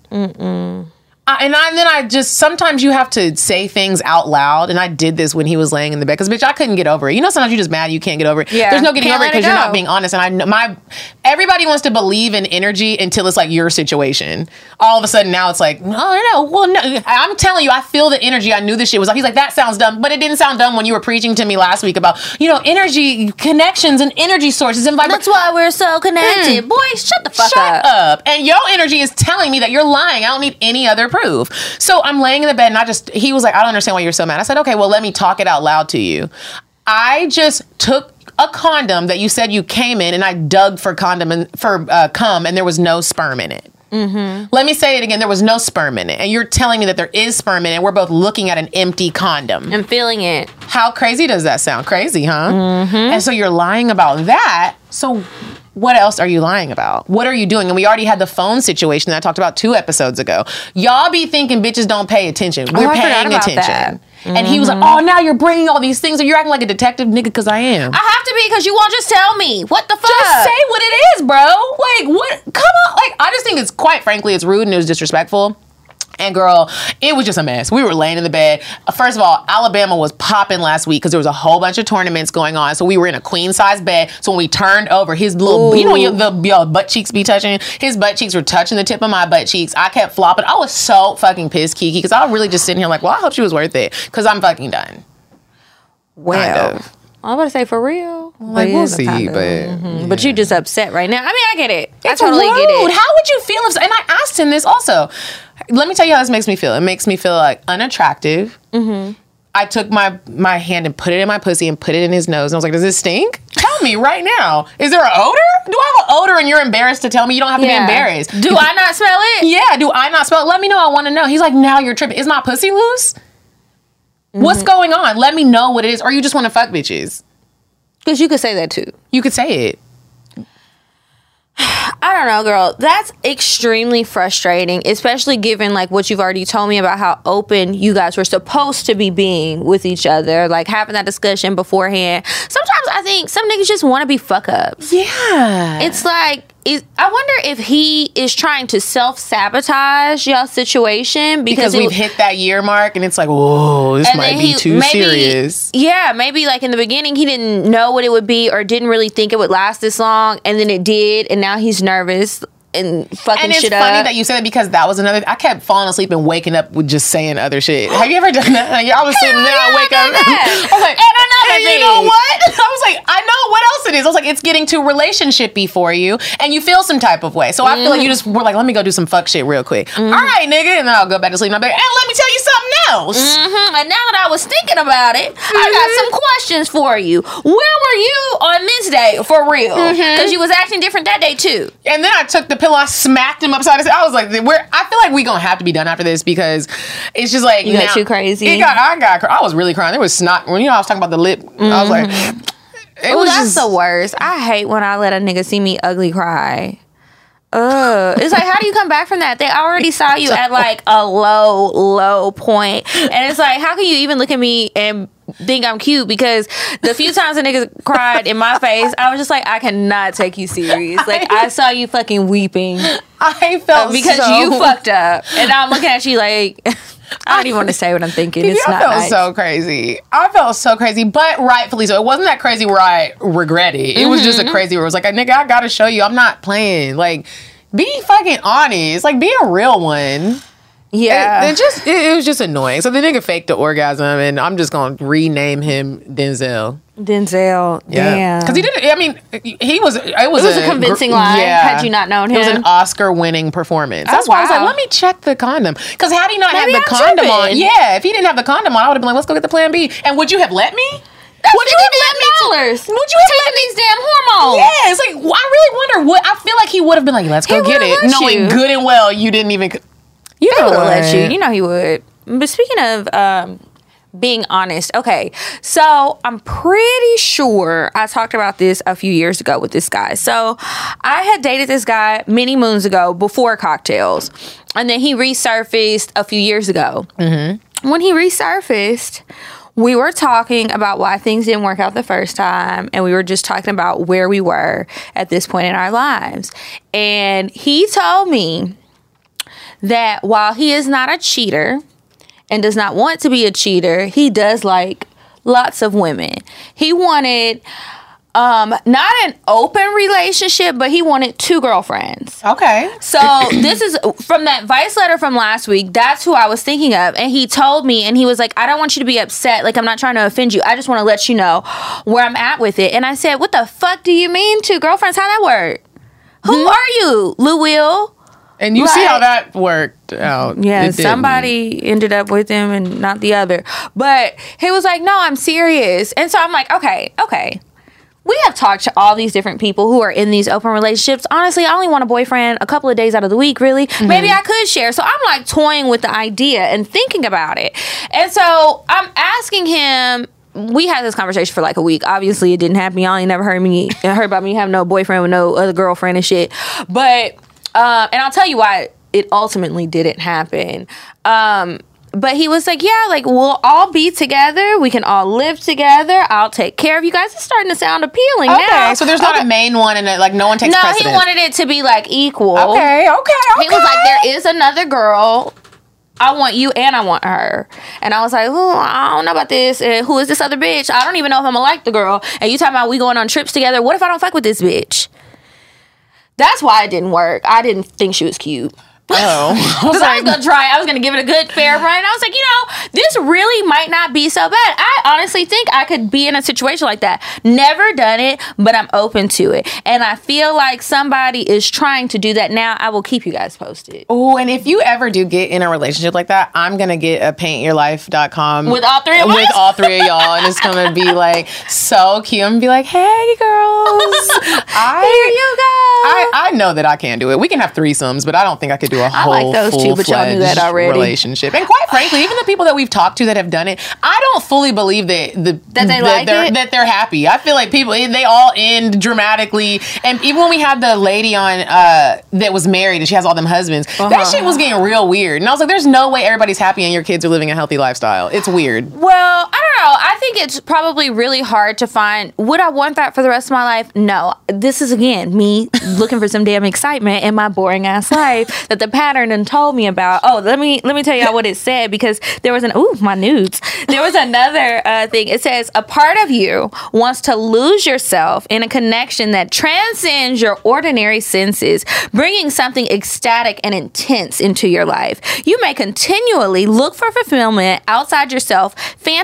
And then I just, sometimes you have to say things out loud. And I did this when he was laying in the bed. Because, bitch, I couldn't get over it. You know, sometimes you're just mad you can't get over it. Yeah. There's no getting Can't over it let it because you're go. not being honest. And I know everybody wants to believe in energy until it's like your situation. All of a sudden now it's like, no. I'm telling you, I feel the energy. I knew this shit was, he's like, that sounds dumb. But it didn't sound dumb when you were preaching to me last week about, energy connections and energy sources and That's why we're so connected. Boys, shut the fuck Shut up. And your energy is telling me that you're lying. I don't need any other proof. So I'm laying in the bed and he was like, I don't understand why you're so mad. I said, okay, well, let me talk it out loud to you. I just took a condom that you said you came in and I dug for cum and there was no sperm in it. Mm-hmm. Let me say it again. There was no sperm in it. And you're telling me that there is sperm in it. We're both looking at an empty condom. I'm feeling it. How crazy does that sound? Crazy, huh? Mm-hmm. And so you're lying about that. So what else are you lying about? What are you doing? And we already had the phone situation that I talked about 2 episodes ago. Y'all be thinking bitches don't pay attention. We're paying attention. That. And he was like, oh, now you're bringing all these things. And you're acting like a detective, nigga, because I am. I have to be because you won't just tell me. What the fuck? Just say what it is, bro. Like, what? Come on. Like, I just think it's, quite frankly, it's rude and it was disrespectful. And girl, it was just a mess. We were laying in the bed. First of all, Alabama was popping last week because there was a whole bunch of tournaments going on. So we were in a queen size bed. So when we turned over, his little, the butt cheeks be touching. His butt cheeks were touching the tip of my butt cheeks. I kept flopping. I was so fucking pissed, Kiki, because I was really just sitting here like, well, I hope she was worth it because I'm fucking done. Well, I'm about to say for real. Like, we'll see, but But you just upset right now. I mean, I get it. It's I totally rude. get it. How would you feel if? And I asked him this also. Let me tell you how this makes me feel. It makes me feel like unattractive. Mm-hmm. I took my hand and put it in my pussy and put it in his nose. And I was like, does this stink? Tell me right now. Is there an odor? Do I have an odor and you're embarrassed to tell me? You don't have to be embarrassed. Do I not smell it? Yeah, do I not smell it? Let me know. I want to know. He's like, now you're tripping. Is my pussy loose? Mm-hmm. What's going on? Let me know what it is. Or you just want to fuck bitches. Because you could say that too. You could say it. I don't know, girl. That's extremely frustrating, especially given like what you've already told me about how open you guys were supposed to be being with each other, like having that discussion beforehand. Sometimes I think some niggas just want to be fuck ups. Yeah. It's like, I wonder if he is trying to self-sabotage y'all's situation because we've hit that year mark and it's like, whoa, this might be too serious. Yeah, maybe like in the beginning he didn't know what it would be or didn't really think it would last this long, and then it did, and now he's nervous and fucking shit up. And it's funny that you said that because that was another. I kept falling asleep and waking up with just saying other shit. Have you ever done that? Like, I was sitting there, I wake up. I was like, and another thing. You know what? I was like, I know what else it is. I was like, it's getting too relationship-y for you, and you feel some type of way. So I feel like you just were like, let me go do some fuck shit real quick. All right, nigga, and then I'll go back to sleep. And I'll be like, and let me tell you something else. And now that I was thinking about it, I got some questions for you. Where were you on this day for real? Because you was acting different that day too. And then I took the pillow, I smacked him upside his head. I was like, I feel like we gonna have to be done after this because it's just like you got too crazy. I was really crying. There was snot. When I was talking about the lip, I was like, that's the worst. I hate when I let a nigga see me ugly cry. It's like, how do you come back from that? They already saw you at like a low point, and it's like, how can you even look at me and think I'm cute? Because the few times a nigga cried in my face, I was just like, I cannot take you serious. Like, I saw you fucking weeping. I felt because you fucked up, and now I'm looking at you like, I don't even want to say what I'm thinking. It's not nice. So crazy. I felt so crazy, but rightfully so. It wasn't that crazy where I regret it. It was just a crazy where it was like, nigga, I gotta show you, I'm not playing. Like, be fucking honest. Like, be a real one. Yeah. It was just annoying. So the nigga faked the orgasm, and I'm just gonna rename him Denzel. Yeah. Damn. Because he didn't. I mean, it was a convincing lie. Yeah. Had you not known him, it was an Oscar-winning performance. That's why I was like, let me check the condom. Because had he not had the condom on, if he didn't have the condom on, I would have been like, let's go get the Plan B. And would you have let me? Would you have let me? Would you have let these damn hormones? Yeah, it's like, I really wonder. I feel like he would have been like, let's go get it, knowing good and well you didn't even. You know he would let you. You know he would. But speaking of being honest. Okay, so I'm pretty sure I talked about this a few years ago with this guy. So I had dated this guy many moons ago before Cocktails, and then he resurfaced a few years ago. Mm-hmm. When he resurfaced, we were talking about why things didn't work out the first time, and we were just talking about where we were at this point in our lives. And he told me that while he is not a cheater and does not want to be a cheater, he does like lots of women. He wanted not an open relationship, but he wanted 2 girlfriends. Okay. So this is from that Vice letter from last week. That's who I was thinking of. And he told me, and he was like, I don't want you to be upset. Like, I'm not trying to offend you. I just want to let you know where I'm at with it. And I said, what the fuck do you mean 2 girlfriends? How that work? Who are you, Lou Will? And you see how that worked out. Yeah, somebody ended up with him and not the other. But he was like, no, I'm serious. And so I'm like, okay. We have talked to all these different people who are in these open relationships. Honestly, I only want a boyfriend a couple of days out of the week, really. Mm-hmm. Maybe I could share. So I'm like toying with the idea and thinking about it. And so I'm asking him, we had this conversation for like a week. Obviously, it didn't happen. Y'all ain't never heard about me having no boyfriend with no other girlfriend and shit. But and I'll tell you why it ultimately didn't happen. But he was like, yeah, like, we'll all be together. We can all live together. I'll take care of you guys. It's starting to sound appealing now. Okay, so there's not a main one and like no one takes precedence. No, he wanted it to be like equal. Okay. He was like, there is another girl. I want you and I want her. And I was like, oh, I don't know about this. And who is this other bitch? I don't even know if I'm gonna like the girl. And you talking about we going on trips together. What if I don't fuck with this bitch? That's why it didn't work. I didn't think she was cute. Oh. Because I was going to try. I was going to give it a good fair run. I was like, this really might not be so bad. I honestly think I could be in a situation like that. Never done it, but I'm open to it. And I feel like somebody is trying to do that now. I will keep you guys posted. Oh, and if you ever do get in a relationship like that, I'm going to get a paintyourlife.com. With all 3 of us? With all 3 of y'all. And it's going to be like so cute. I'm going to be like, hey, girls. Here you go. I know that I can't do it. We can have threesomes, but I don't think I could do a whole I like those too, but y'all knew that already. Relationship. And quite frankly, even the people that we've talked to that have done it, I don't fully believe that they're happy. I feel like people, they all end dramatically. And even when we had the lady on that was married and she has all them husbands, that shit was getting real weird. And I was like, there's no way everybody's happy and your kids are living a healthy lifestyle. It's weird. Well, I don't know. I think it's probably really hard to find. Would I want that for the rest of my life? No. This is, again, me looking for some damn excitement in my boring ass life that the pattern and told me about. Oh, let me tell y'all what it said, because there was my nudes. There was another thing. It says, a part of you wants to lose yourself in a connection that transcends your ordinary senses, bringing something ecstatic and intense into your life. You may continually look for fulfillment outside yourself,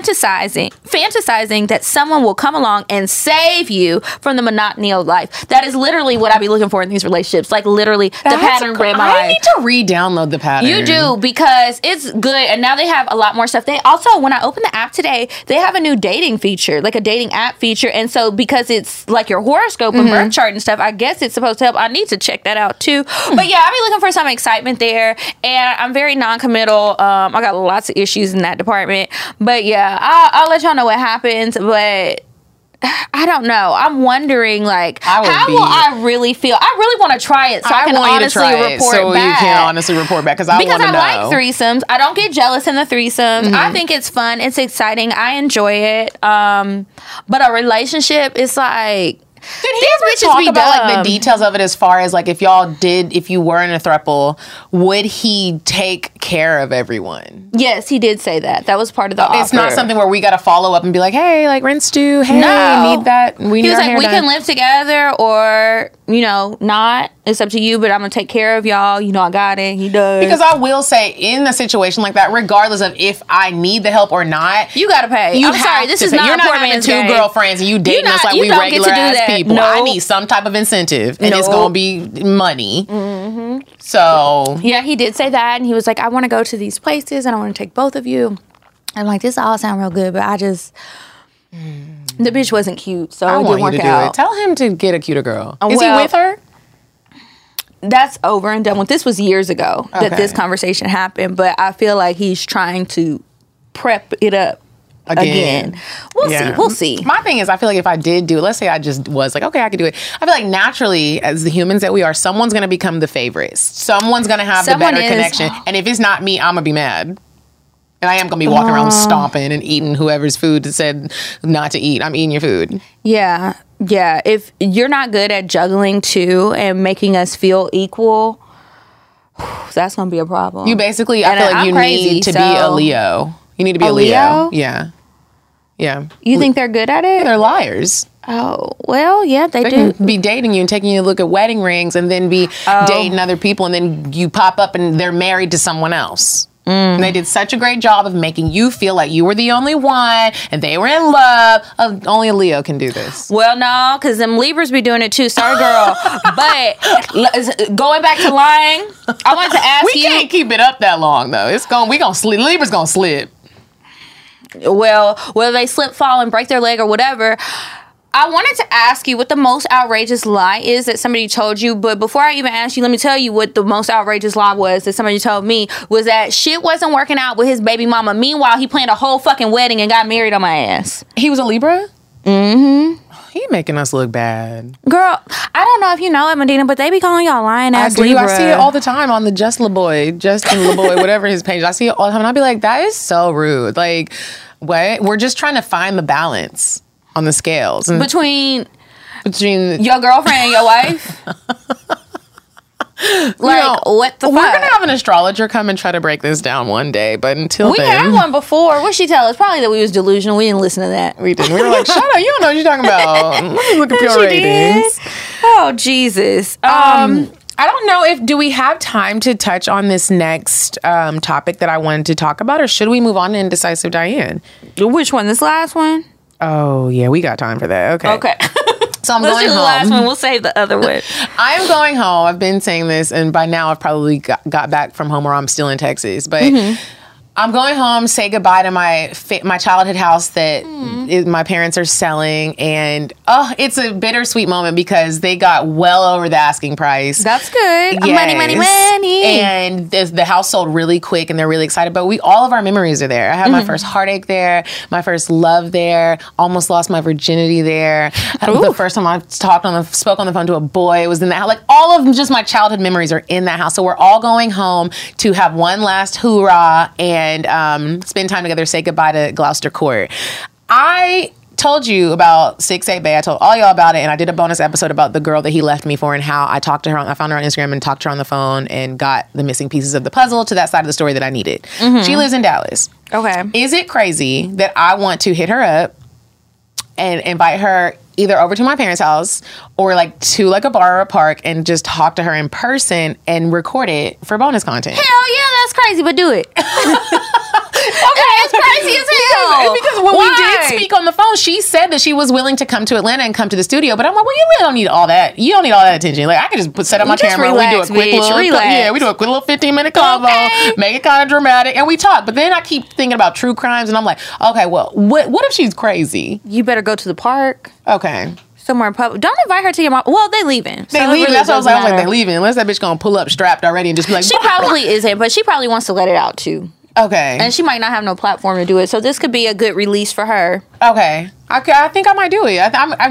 fantasizing that someone will come along and save you from the monotony of life. That is literally what I be looking for in these relationships. Like, literally, the pattern read my life. I need to re-download the pattern. You do, because it's good. And now they have a lot more stuff. They also, when I opened the app today, they have a new dating feature, like a dating app feature. And so because it's like your horoscope and birth chart and stuff, I guess it's supposed to help. I need to check that out too. But yeah, I'll be looking for some excitement there. And I'm very non-committal. I got lots of issues in that department. But yeah, I'll let y'all know what happens. But I don't know. I'm wondering, like, how will I really feel? I really want to try it so I can honestly report back. You can honestly report back, because I want to know. Because I like threesomes. I don't get jealous in the threesomes. I think it's fun. It's exciting. I enjoy it. But a relationship is like... Did he ever talk about like the details of it, as far as like if you were in a throuple, would he take care of everyone? Yes, he did say that. That was part of the offer. It's not something where we got to follow up and be like, hey, like rinse do, hey, need that. He was like, we can live together or, not. It's up to you, but I'm going to take care of y'all. I got it. He does. Because I will say, in a situation like that, regardless of if I need the help or not, you got to pay. I'm sorry, this is not You're not having 2 girlfriends and you dating us like we regular ass people. No. I need some type of incentive, and it's going to be money. Mm-hmm. So. Yeah, he did say that, and he was like, I want to go to these places, and I want to take both of you. I'm like, this all sound real good, but I just... The bitch wasn't cute, so it didn't work out. Tell him to get a cuter girl. Is he with her? That's over and done with. This was years ago that this conversation happened, but I feel like he's trying to prep it up again. We'll see. My thing is, I feel like if I did do it, let's say I just was like, okay, I could do it. I feel like naturally, as the humans that we are, someone's going to become the favorite. Someone's going to have the better connection. And if it's not me, I'm going to be mad. And I am going to be walking around stomping and eating whoever's food said not to eat. I'm eating your food. Yeah. Yeah. If you're not good at juggling too and making us feel equal, that's going to be a problem. You basically, I feel like you need to be a Leo. You need to be a Leo? Yeah. Yeah. You think they're good at it? They're liars. Oh, well, yeah, they do. Can be dating you and taking you to look at wedding rings and then be dating other people and then you pop up and they're married to someone else. And they did such a great job of making you feel like you were the only one and they were in love. Only a Leo can do this. Well, no, because them Libras be doing it too. Sorry, girl. But going back to lying, I wanted to ask you. We can't keep it up that long, though. We gonna slip. Libra's gonna slip. Well, whether they slip, fall, and break their leg or whatever, I wanted to ask you what the most outrageous lie is that somebody told you. But before I even ask you, let me tell you what the most outrageous lie was that somebody told me was that shit wasn't working out with his baby mama. Meanwhile, he planned a whole fucking wedding and got married on my ass. He was a Libra? Mm-hmm. He making us look bad. Girl, I don't know if you know it, Medina, but they be calling y'all lying ass Libra. I see it all the time on the Justin LeBoy, whatever his page. I see it all the time and I'll be like, that is so rude. Like, what? We're just trying to find the balance on the scales. Between your girlfriend and your wife? What the fuck? We're going to have an astrologer come and try to break this down one day, but until then... We had one before. What'd she tell us? Probably that we was delusional. We didn't listen to that. We didn't. We were like, shut up. You don't know what you're talking about. Let me look at your ratings. Did? Oh, Jesus. I don't know do we have time to touch on this next topic that I wanted to talk about, or should we move on to Indecisive Diane? Which one? This last one? Oh, yeah, we got time for that. Okay. So I'm Let's going do home. The last one. We'll save the other one. I'm going home. I've been saying this, and by now I've probably got back from home, or I'm still in Texas. But I'm going home, say goodbye to my childhood house that my parents are selling. And, it's a bittersweet moment because they got well over the asking price. That's good. Yes. Money. And the house sold really quick and they're really excited. But all of our memories are there. I had my first heartache there, my first love there, almost lost my virginity there. The first time I spoke on the phone to a boy, it was in that house. Like, all of just my childhood memories are in that house. So we're all going home to have one last hoorah and spend time together, say goodbye to Gloucester Court. I told you about 6'8" Bay. I told all y'all about it, and I did a bonus episode about the girl that he left me for and how I talked to her. I found her on Instagram and talked to her on the phone and got the missing pieces of the puzzle to that side of the story that I needed. She lives in Dallas. Okay. Is it crazy that I want to hit her up and invite her either over to my parents' house or to a bar or a park and just talk to her in person and record it for bonus content? Hell yeah, that's crazy, but do it. Okay, it's crazy as hell. Because when we did speak on the phone, she said that she was willing to come to Atlanta and come to the studio. But I'm like, well, you really don't need all that. You don't need all that attention. Like, I could just set up my camera. Relax, we do a quick we do a quick little 15-minute convo, make it kind of dramatic, and we talk. But then I keep thinking about true crimes, and I'm like, okay, well, what if she's crazy? You better go to the park. Okay. Somewhere in public. Don't invite her to your mom. Well, they leaving. They leaving. That's what I was like. They leaving. Unless that bitch gonna pull up strapped already and just be like, she probably isn't, but she probably wants to let it out too. Okay. And she might not have no platform to do it, so this could be a good release for her. Okay. I think I might do it.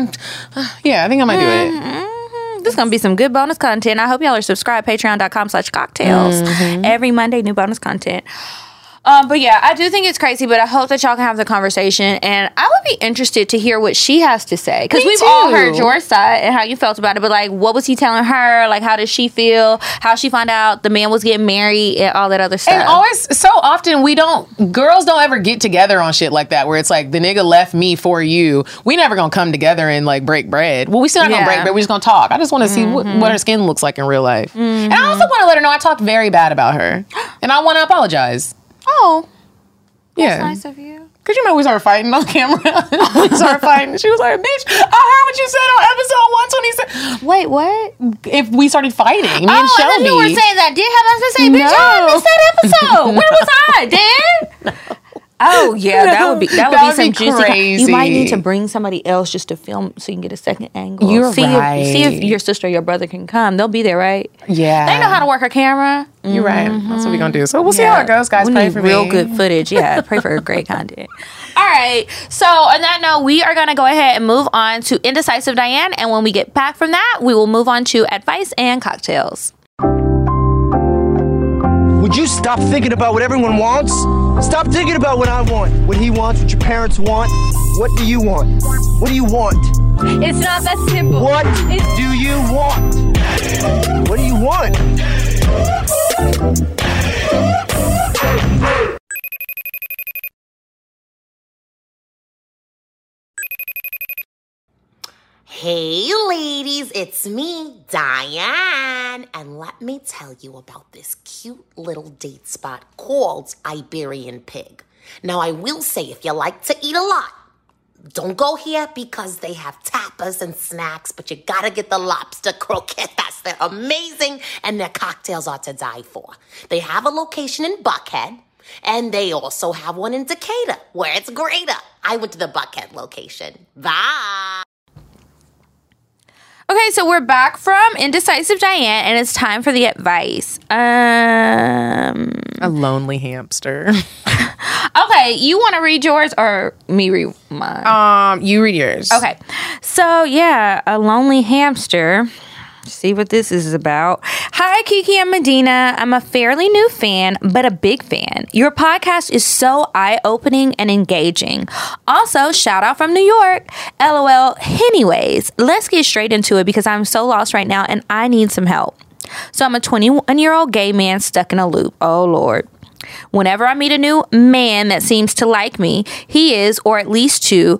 I think I might do it. This is going to be some good bonus content. I hope y'all are subscribed. Patreon.com/cocktails. Every Monday, new bonus content. But yeah, I do think it's crazy, but I hope that y'all can have the conversation. And I would be interested to hear what she has to say. Because we've all heard your side and how you felt about it. But what was he telling her? How does she feel? How she find out the man was getting married and all that other stuff. And so often girls don't ever get together on shit like that where it's like, the nigga left me for you. We never gonna come together and break bread. Well, we still not gonna break bread. We're just gonna talk. I just want to see what her skin looks like in real life. And I also want to let her know I talked very bad about her. And I want to apologize. Oh, that's yeah. nice of you. Because you remember we started fighting on camera. We started fighting. She was like, bitch, I heard what you said on episode 127. Wait, what? If we started fighting, me and Shelby. I thought you were saying that. Did have us to say, bitch, I missed that episode. Where was I, Dan? Oh yeah, that would be some juicy. crazy. You might need to bring somebody else just to film so you can get a second angle. You're see right. See if your sister or your brother can come. They'll be there, right? Yeah. They know how to work a camera. You're right. That's what we're going to do. So we'll see how it goes, guys. We Pray need for real me. good footage. Yeah, pray for great content. All right. So on that note, we are going to go ahead and move on to Indecisive Diane. And when we get back from that, we will move on to advice and cocktails. Would you stop thinking about what everyone wants? Stop thinking about what I want, what he wants, what your parents want. What do you want? What do you want? It's not that simple. What do you want? What do you want? Hey ladies, it's me, Diane, and let me tell you about this cute little date spot called Iberian Pig. Now I will say, if you like to eat a lot, don't go here because they have tapas and snacks, but you gotta get the lobster croquetas. They're amazing and their cocktails are to die for. They have a location in Buckhead and they also have one in Decatur where it's greater. I went to the Buckhead location. Bye. Okay, so we're back from Indecisive Diane, and it's time for the advice. A lonely hamster. Okay, you want to read yours or me read mine? You read yours. Okay, so yeah, a lonely hamster. See what this is about. Hi, Kiki and Medina. I'm a fairly new fan, but a big fan. Your podcast is so eye-opening and engaging. Also, shout out from New York. LOL. Anyways, let's get straight into it because I'm so lost right now and I need some help. So I'm a 21-year-old gay man stuck in a loop. Oh, Lord. Whenever I meet a new man that seems to like me, he is, or at least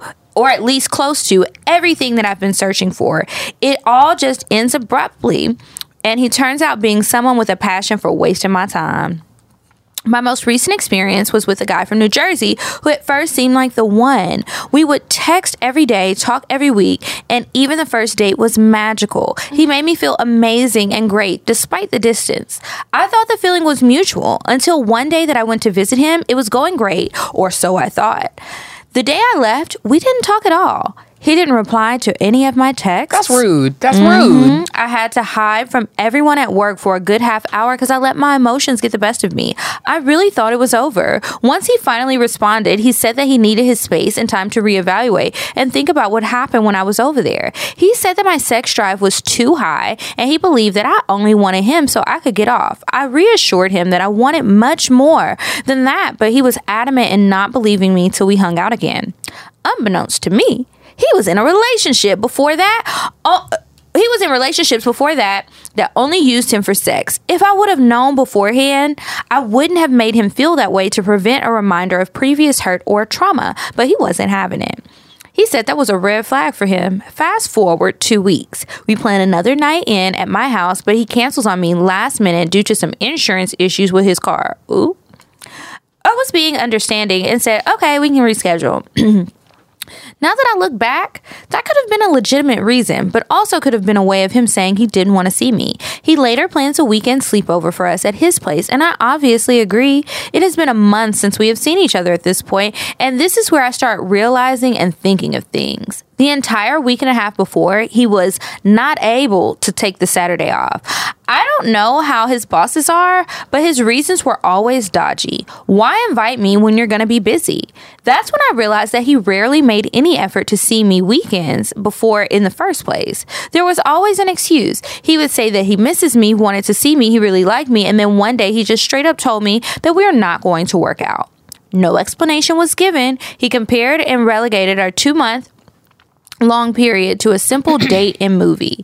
close to, everything that I've been searching for. It all just ends abruptly, and he turns out being someone with a passion for wasting my time. My most recent experience was with a guy from New Jersey who at first seemed like the one. We would text every day, talk every week, and even the first date was magical. He made me feel amazing and great despite the distance. I thought the feeling was mutual until one day that I went to visit him. It was going great, or so I thought. The day I left, we didn't talk at all. He didn't reply to any of my texts. That's rude. That's rude. I had to hide from everyone at work for a good half hour because I let my emotions get the best of me. I really thought it was over. Once he finally responded, he said that he needed his space and time to reevaluate and think about what happened when I was over there. He said that my sex drive was too high and he believed that I only wanted him so I could get off. I reassured him that I wanted much more than that, but he was adamant in not believing me till we hung out again. Unbeknownst to me, he was in a relationship before that. He was in relationships before that only used him for sex. If I would have known beforehand, I wouldn't have made him feel that way to prevent a reminder of previous hurt or trauma, but he wasn't having it. He said that was a red flag for him. Fast forward 2 weeks. We plan another night in at my house, but he cancels on me last minute due to some insurance issues with his car. Ooh. I was being understanding and said, okay, we can reschedule. Now that I look back, that could have been a legitimate reason, but also could have been a way of him saying he didn't want to see me. He later plans a weekend sleepover for us at his place, and I obviously agree. It has been a month since we have seen each other at this point, and this is where I start realizing and thinking of things. The entire week and a half before, he was not able to take the Saturday off. I don't know how his bosses are, but his reasons were always dodgy. Why invite me when you're going to be busy? That's when I realized that he rarely made any effort to see me weekends before in the first place. There was always an excuse. He would say that he misses me, wanted to see me, he really liked me, and then one day he just straight up told me that we are not going to work out. No explanation was given. He compared and relegated our 2-month long period to a simple date and movie.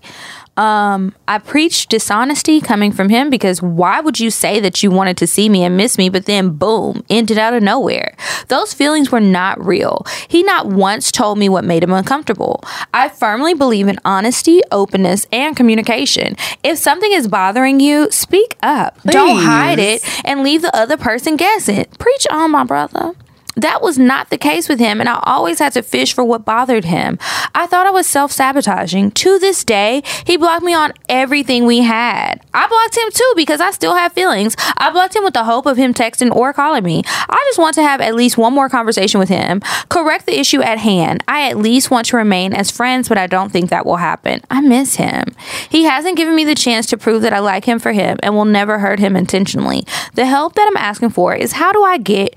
I preached dishonesty coming from him because why would you say that you wanted to see me and miss me, but then boom, ended out of nowhere? Those feelings were not real. He not once told me what made him uncomfortable. I firmly believe in honesty, openness, and communication. If something is bothering you, speak up. Please. Don't hide it and leave the other person guessing. Preach on, my brother. That was not the case with him, and I always had to fish for what bothered him. I thought I was self-sabotaging. To this day, he blocked me on everything we had. I blocked him too because I still have feelings. I blocked him with the hope of him texting or calling me. I just want to have at least one more conversation with him. Correct the issue at hand. I at least want to remain as friends, but I don't think that will happen. I miss him. He hasn't given me the chance to prove that I like him for him and will never hurt him intentionally. The help that I'm asking for is how do I get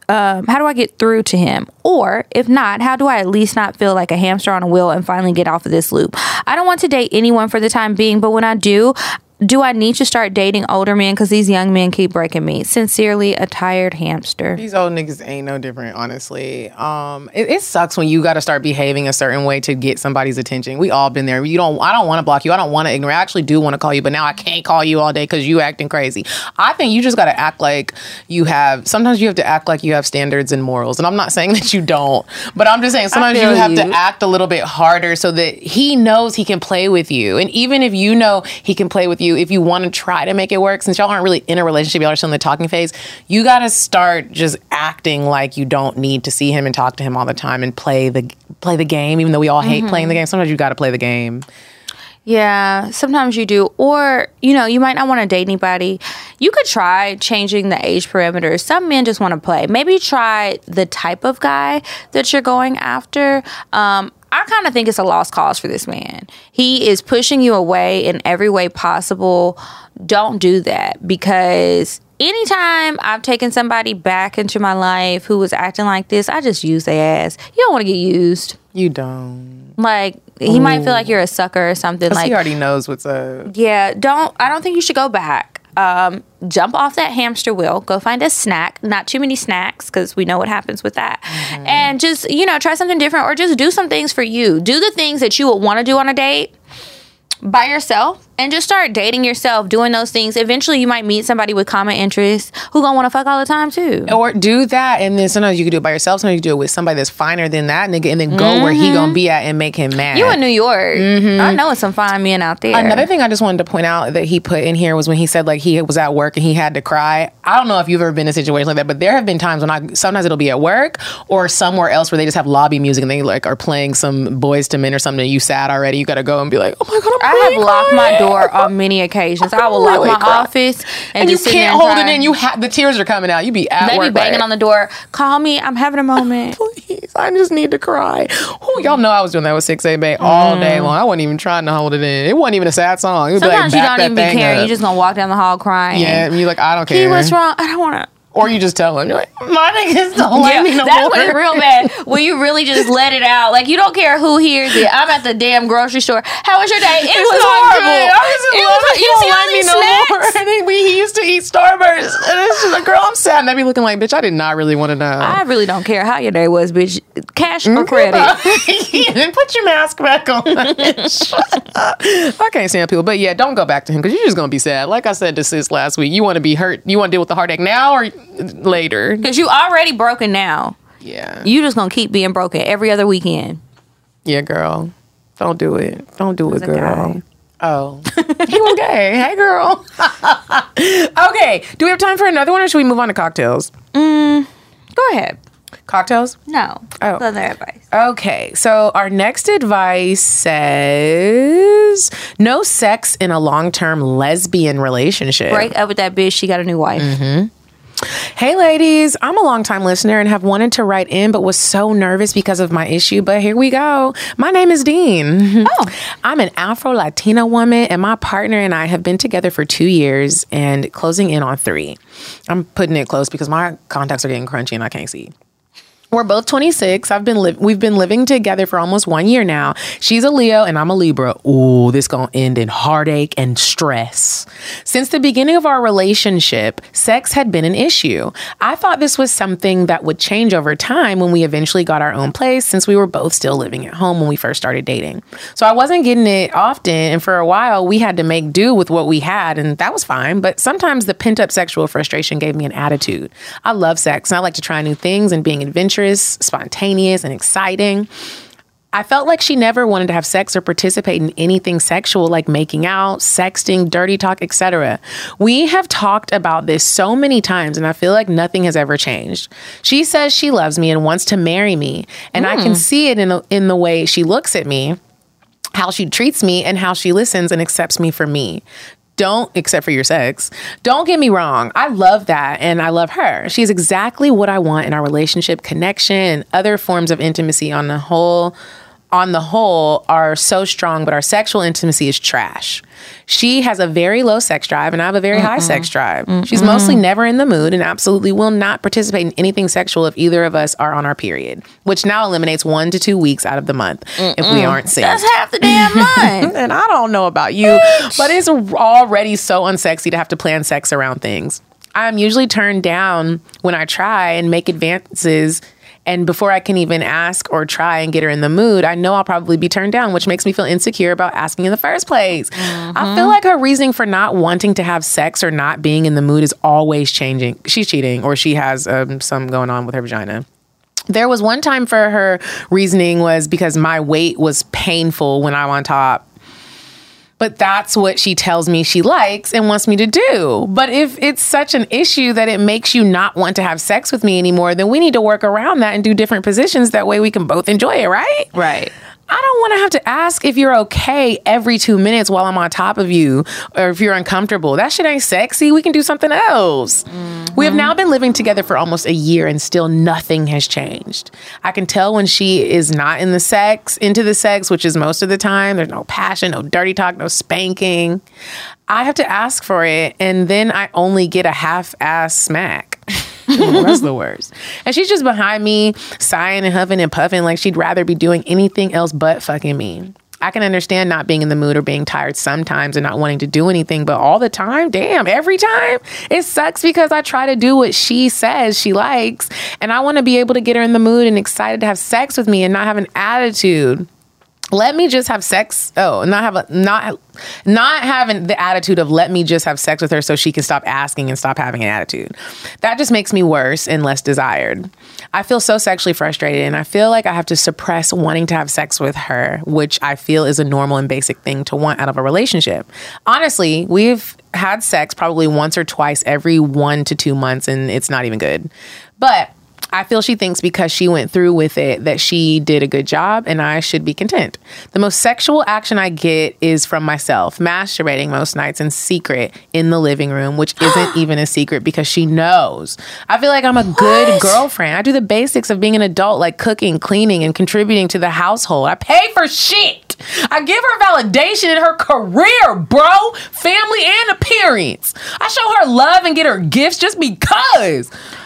through to him? Or if not, how do I at least not feel like a hamster on a wheel and finally get off of this loop? I don't want to date anyone for the time being, but when I do I need to start dating older men because these young men keep breaking me? Sincerely, a tired hamster. These old niggas ain't no different, honestly. It sucks when you got to start behaving a certain way to get somebody's attention. We all been there. I don't want to block you. I don't want to ignore. I actually do want to call you, but now I can't call you all day because you acting crazy. I think you just got to act like sometimes you have to act like you have standards and morals. And I'm not saying that you don't, but I'm just saying sometimes you have to act a little bit harder so that he knows he can play with you. And even if you know he can play with you, if you want to try to make it work, since y'all aren't really in a relationship, y'all are still in the talking phase, you got to start just acting like you don't need to see him and talk to him all the time and play the game, even though we all hate playing the game. Sometimes you got to play the game. Yeah, sometimes you do. Or, you might not want to date anybody. You could try changing the age parameters. Some men just want to play. Maybe try the type of guy that you're going after. I kind of think it's a lost cause for this man. He is pushing you away in every way possible. Don't do that, because anytime I've taken somebody back into my life who was acting like this, I just use their ass. You don't want to get used. You don't. Like, he might feel like you're a sucker or something. Like, he already knows what's up. Yeah, I don't think you should go back. Jump off that hamster wheel, go find a snack, not too many snacks because we know what happens with that. And just, try something different, or just do some things for you. Do the things that you would want to do on a date by yourself, and just start dating yourself, doing those things. Eventually you might meet somebody with common interests who gonna want to fuck all the time too. Or do that, and then sometimes you can do it by yourself, sometimes you do it with somebody that's finer than that nigga, and then go where he gonna be at and make him mad. You in New York. I know it's some fine men out there. Another thing I just wanted to point out that he put in here was when he said like he was at work and he had to cry. I don't know if you've ever been in a situation like that, but there have been times when sometimes it'll be at work or somewhere else where they just have lobby music and they like are playing some Boys to Men or something, and you sad already, you gotta go and be like, oh my God, I have locked my door on many occasions. I will lock my office and you just can't hold it in. The tears are coming out. You be at work. They be banging on the door. Call me. I'm having a moment. Please, I just need to cry. Y'all know I was doing that with 6A Bay all day long. I wasn't even trying to hold it in. It wasn't even a sad song. It was sometimes like, you don't even be caring. You just gonna walk down the hall crying. Yeah, and you're like, I don't care. Hey, what's wrong? I don't want to. Or you just tell him, you're like, my niggas don't like me no that's more. That's when it's real bad. When you really just let it out. Like, you don't care who hears it. I'm at the damn grocery store. How was your day? It was horrible. You don't like me no more. He used to eat Starburst. And it's just like, girl, I'm sad. And I be looking like, bitch, I did not really want to know. I really don't care how your day was, bitch. Cash or credit. Put your mask back on. I can't stand people. But yeah, don't go back to him because you're just going to be sad. Like I said to sis last week, you want to be hurt. You want to deal with the heartache now or later? Because you already broken now. Yeah. You just going to keep being broken every other weekend. Yeah, girl. Don't do it. Don't do it, girl. Oh. He was gay. Hey, girl. Okay. Do we have time for another one or should we move on to cocktails? Go ahead. Cocktails? No. Oh. Other advice. Okay. So our next advice says no sex in a long-term lesbian relationship. Break up with that bitch. She got a new wife. Mm-hmm. Hey ladies, I'm a longtime listener and have wanted to write in but was so nervous because of my issue, but here we go. My name is Dean. Oh. I'm an Afro-Latina woman and my partner and I have been together for 2 years and closing in on 3. I'm putting it close because my contacts are getting crunchy and I can't see. We're both 26. We've been living together for almost 1 year now. She's a Leo and I'm a Libra. Ooh, this gonna end in heartache and stress. Since the beginning of our relationship, sex had been an issue. I thought this was something that would change over time when we eventually got our own place, since we were both still living at home when we first started dating. So I wasn't getting it often, and for a while we had to make do with what we had, and that was fine. But sometimes the pent-up sexual frustration gave me an attitude. I love sex and I like to try new things and being adventurous, spontaneous, and exciting. I felt like she never wanted to have sex or participate in anything sexual like making out, sexting, dirty talk, etc. We have talked about this so many times and I feel like nothing has ever changed. She says she loves me and wants to marry me, and I can see it in the way she looks at me, how she treats me, and how she listens and accepts me for me. Except for your sex. Don't get me wrong. I love that and I love her. She's exactly what I want in our relationship. Connection and other forms of intimacy on the whole are so strong, but our sexual intimacy is trash. She has a very low sex drive and I have a very high sex drive. She's mostly never in the mood and absolutely will not participate in anything sexual if either of us are on our period, which now eliminates 1 to 2 weeks out of the month if we aren't sick. That's half the damn month. And I don't know about you, but it's already so unsexy to have to plan sex around things. I'm usually turned down when I try and make advances. And before I can even ask or try and get her in the mood, I know I'll probably be turned down, which makes me feel insecure about asking in the first place. I feel like her reasoning for not wanting to have sex or not being in the mood is always changing. She's cheating or she has some going on with her vagina. There was one time for her reasoning was because my weight was painful when I'm on top. But that's what she tells me she likes and wants me to do. But if it's such an issue that it makes you not want to have sex with me anymore, then we need to work around that and do different positions. That way we can both enjoy it, right? Right. I don't want to have to ask if you're okay every 2 minutes while I'm on top of you or if you're uncomfortable. That shit ain't sexy. We can do something else. We have now been living together for almost a year and still nothing has changed. I can tell when she is not into the sex, which is most of the time. There's no passion, no dirty talk, no spanking. I have to ask for it and then I only get a half-ass smack. That's the worst. And she's just behind me, sighing and huffing and puffing like she'd rather be doing anything else but fucking me. I can understand not being in the mood or being tired sometimes and not wanting to do anything, but all the time, damn, every time, it sucks because I try to do what she says she likes, and I want to be able to get her in the mood and excited to have sex with me and not have an attitude. Let me just have sex. Oh, not having the attitude of let me just have sex with her so she can stop asking and stop having an attitude. That just makes me worse and less desired. I feel so sexually frustrated and I feel like I have to suppress wanting to have sex with her, which I feel is a normal and basic thing to want out of a relationship. Honestly, we've had sex probably once or twice every 1 to 2 months and it's not even good. But I feel she thinks because she went through with it that she did a good job and I should be content. The most sexual action I get is from myself, masturbating most nights in secret in the living room, which isn't even a secret because she knows. I feel like I'm a good girlfriend. I do the basics of being an adult, like cooking, cleaning, and contributing to the household. I pay for shit. I give her validation in her career, bro, family, and appearance. I show her love and get her gifts just because.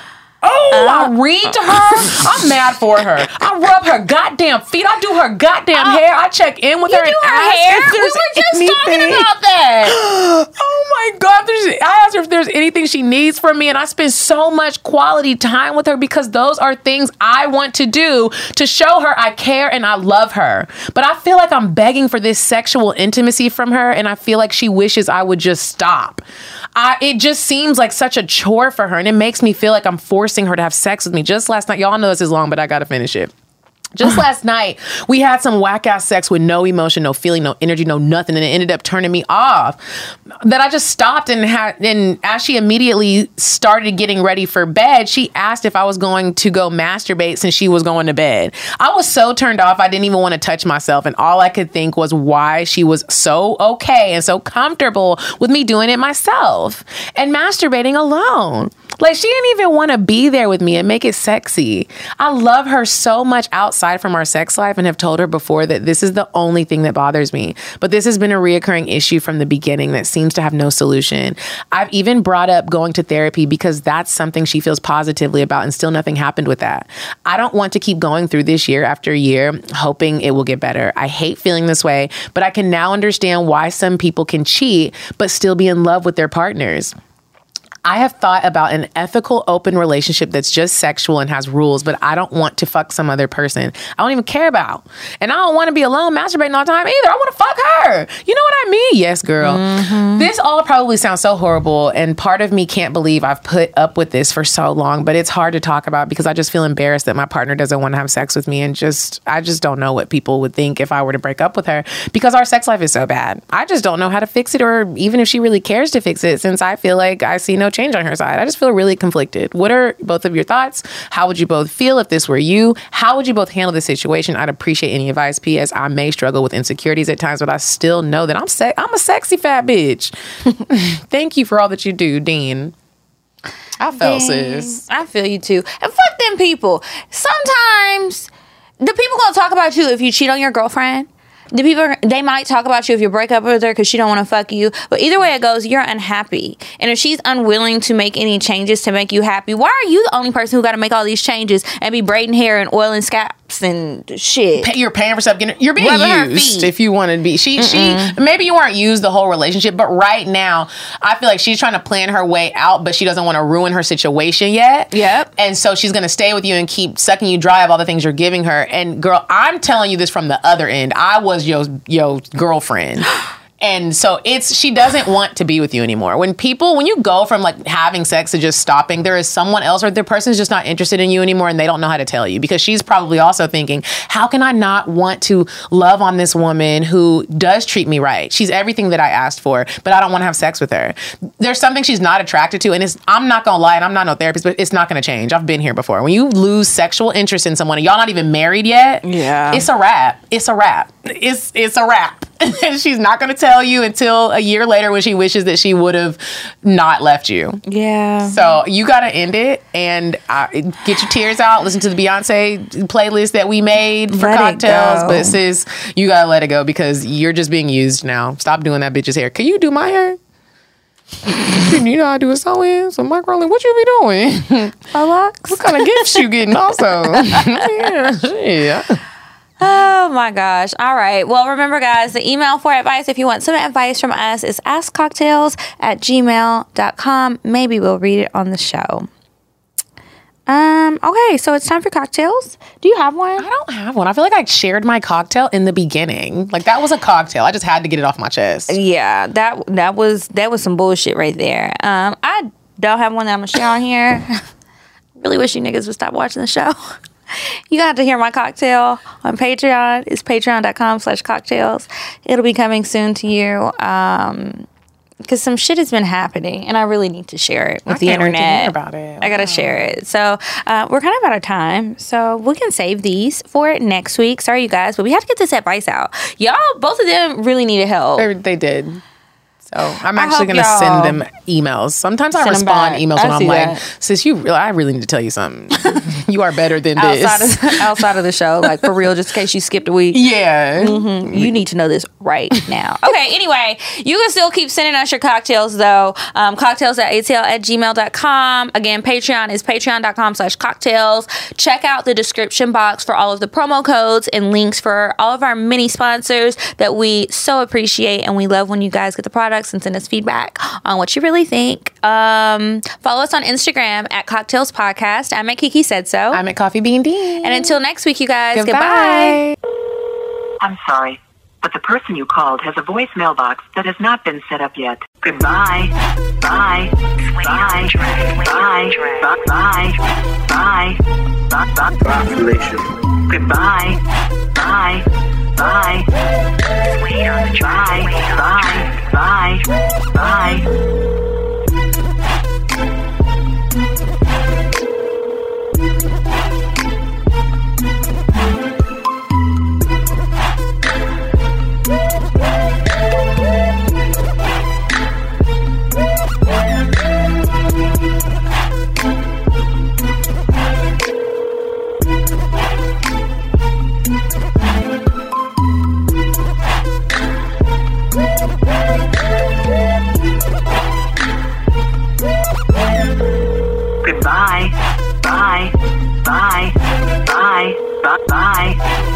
Oh, I read to her. I'm mad for her. I rub her goddamn feet. I do her goddamn hair. I check in with her and ask if there's we were just talking about that. Oh my God. I asked her if there's anything she needs from me, and I spend so much quality time with her because those are things I want to do to show her I care and I love her. But I feel like I'm begging for this sexual intimacy from her, and I feel like she wishes I would just stop. It just seems like such a chore for her, and it makes me feel like I'm forcing her to have sex with me. Just last night, y'all know this is long, but I gotta finish it. Just last night, we had some whack-ass sex with no emotion, no feeling, no energy, no nothing, and it ended up turning me off. That I just stopped and as she immediately started getting ready for bed, she asked if I was going to go masturbate since she was going to bed. I was so turned off, I didn't even want to touch myself, and all I could think was why she was so okay and so comfortable with me doing it myself and masturbating alone. Like, she didn't even want to be there with me and make it sexy. I love her so much outside from our sex life and have told her before that this is the only thing that bothers me. But this has been a reoccurring issue from the beginning that seems to have no solution. I've even brought up going to therapy because that's something she feels positively about, and still nothing happened with that. I don't want to keep going through this year after year hoping it will get better. I hate feeling this way, but I can now understand why some people can cheat but still be in love with their partners. I have thought about an ethical, open relationship that's just sexual and has rules, but I don't want to fuck some other person I don't even care about. And I don't want to be alone masturbating all the time either. I want to fuck her. You know what I mean? Yes, girl. Mm-hmm. This all probably sounds so horrible, and part of me can't believe I've put up with this for so long, but it's hard to talk about because I just feel embarrassed that my partner doesn't want to have sex with me, and I just don't know what people would think if I were to break up with her because our sex life is so bad. I just don't know how to fix it, or even if she really cares to fix it, since I feel like I see no change on her side. I just feel really conflicted. What are both of your thoughts? How would you both feel if this were you? How would you both handle the situation? I'd appreciate any advice. P.S. I may struggle with insecurities at times, but I still know that I'm a sexy fat bitch. Thank you for all that you do, Dean. I felt, sis. I feel you too. And fuck them people. Sometimes the people gonna talk about you if you cheat on your girlfriend. The people, they might talk about you if you break up with her because she don't want to fuck you. But either way it goes, you're unhappy. And if she's unwilling to make any changes to make you happy, why are you the only person who got to make all these changes and be braiding hair and oiling scalps and shit? You're paying for stuff. You're being used if you want to be. She maybe you weren't used the whole relationship, but right now I feel like she's trying to plan her way out, but she doesn't want to ruin her situation yet. Yep. And so she's going to stay with you and keep sucking you dry of all the things you're giving her. And girl, I'm telling you this from the other end. I was your girlfriend. And so she doesn't want to be with you anymore. When you go from like having sex to just stopping, there is someone else or the person's just not interested in you anymore and they don't know how to tell you, because she's probably also thinking, how can I not want to love on this woman who does treat me right? She's everything that I asked for, but I don't want to have sex with her. There's something she's not attracted to, and I'm not going to lie, and I'm not no therapist, but it's not going to change. I've been here before. When you lose sexual interest in someone and y'all not even married yet, it's a wrap. It's a wrap. It's a wrap. And she's not going to tell you until a year later when she wishes that she would have not left you. Yeah. So you got to end it and get your tears out. Listen to the Beyonce playlist that we made for cocktails. But sis, you got to let it go because you're just being used now. Stop doing that bitch's hair. Can you do my hair? You know I do a sew-in. So Mike Rowland, what you be doing? Locks? What kind of gifts you getting also? Yeah. Oh my gosh. All right. Well, remember, guys, the email for advice, if you want some advice from us, is askcocktails@gmail.com. Maybe we'll read it on the show. Okay, so it's time for cocktails. Do you have one? I don't have one. I feel like I shared my cocktail in the beginning. Like that was a cocktail. I just had to get it off my chest. Yeah, that was some bullshit right there. I don't have one that I'm gonna share on here. Really wish you niggas would stop watching the show. You got to hear my cocktail on Patreon. It's patreon.com/cocktails. It'll be coming soon to you. Because some shit has been happening and I really need to share it with the internet. Wait to hear about it. I gotta share it. So we're kind of out of time, so we can save these for next week. Sorry, you guys, but we have to get this advice out. Y'all, both of them really needed help. They did. So I'm actually going to send them emails. Sometimes I respond emails when I'm like, sis, I really need to tell you something. You are better than this. Outside of the show, like for real, just in case you skipped a week. Yeah. Mm-hmm. You need to know this right now. Okay, anyway, you can still keep sending us your cocktails though. Cocktails@atl@gmail.com. Again, Patreon is patreon.com/cocktails. Check out the description box for all of the promo codes and links for all of our mini sponsors that we so appreciate, and we love when you guys get the products and send us feedback on what you really think. Follow us on Instagram @Cocktails Podcast. I'm at Kiki Said So. I'm at Coffee Bean Dean. And until next week, you guys, goodbye. I'm sorry, but the person you called has a voicemail box that has not been set up yet. Goodbye. Bye. Bye. Bye. Bye. Bye. Bye. Population. Goodbye. Bye. Bye. Bye. Bye. Bye. Bye. Goodbye. Bye. Bye. Bye. Bye. Bye.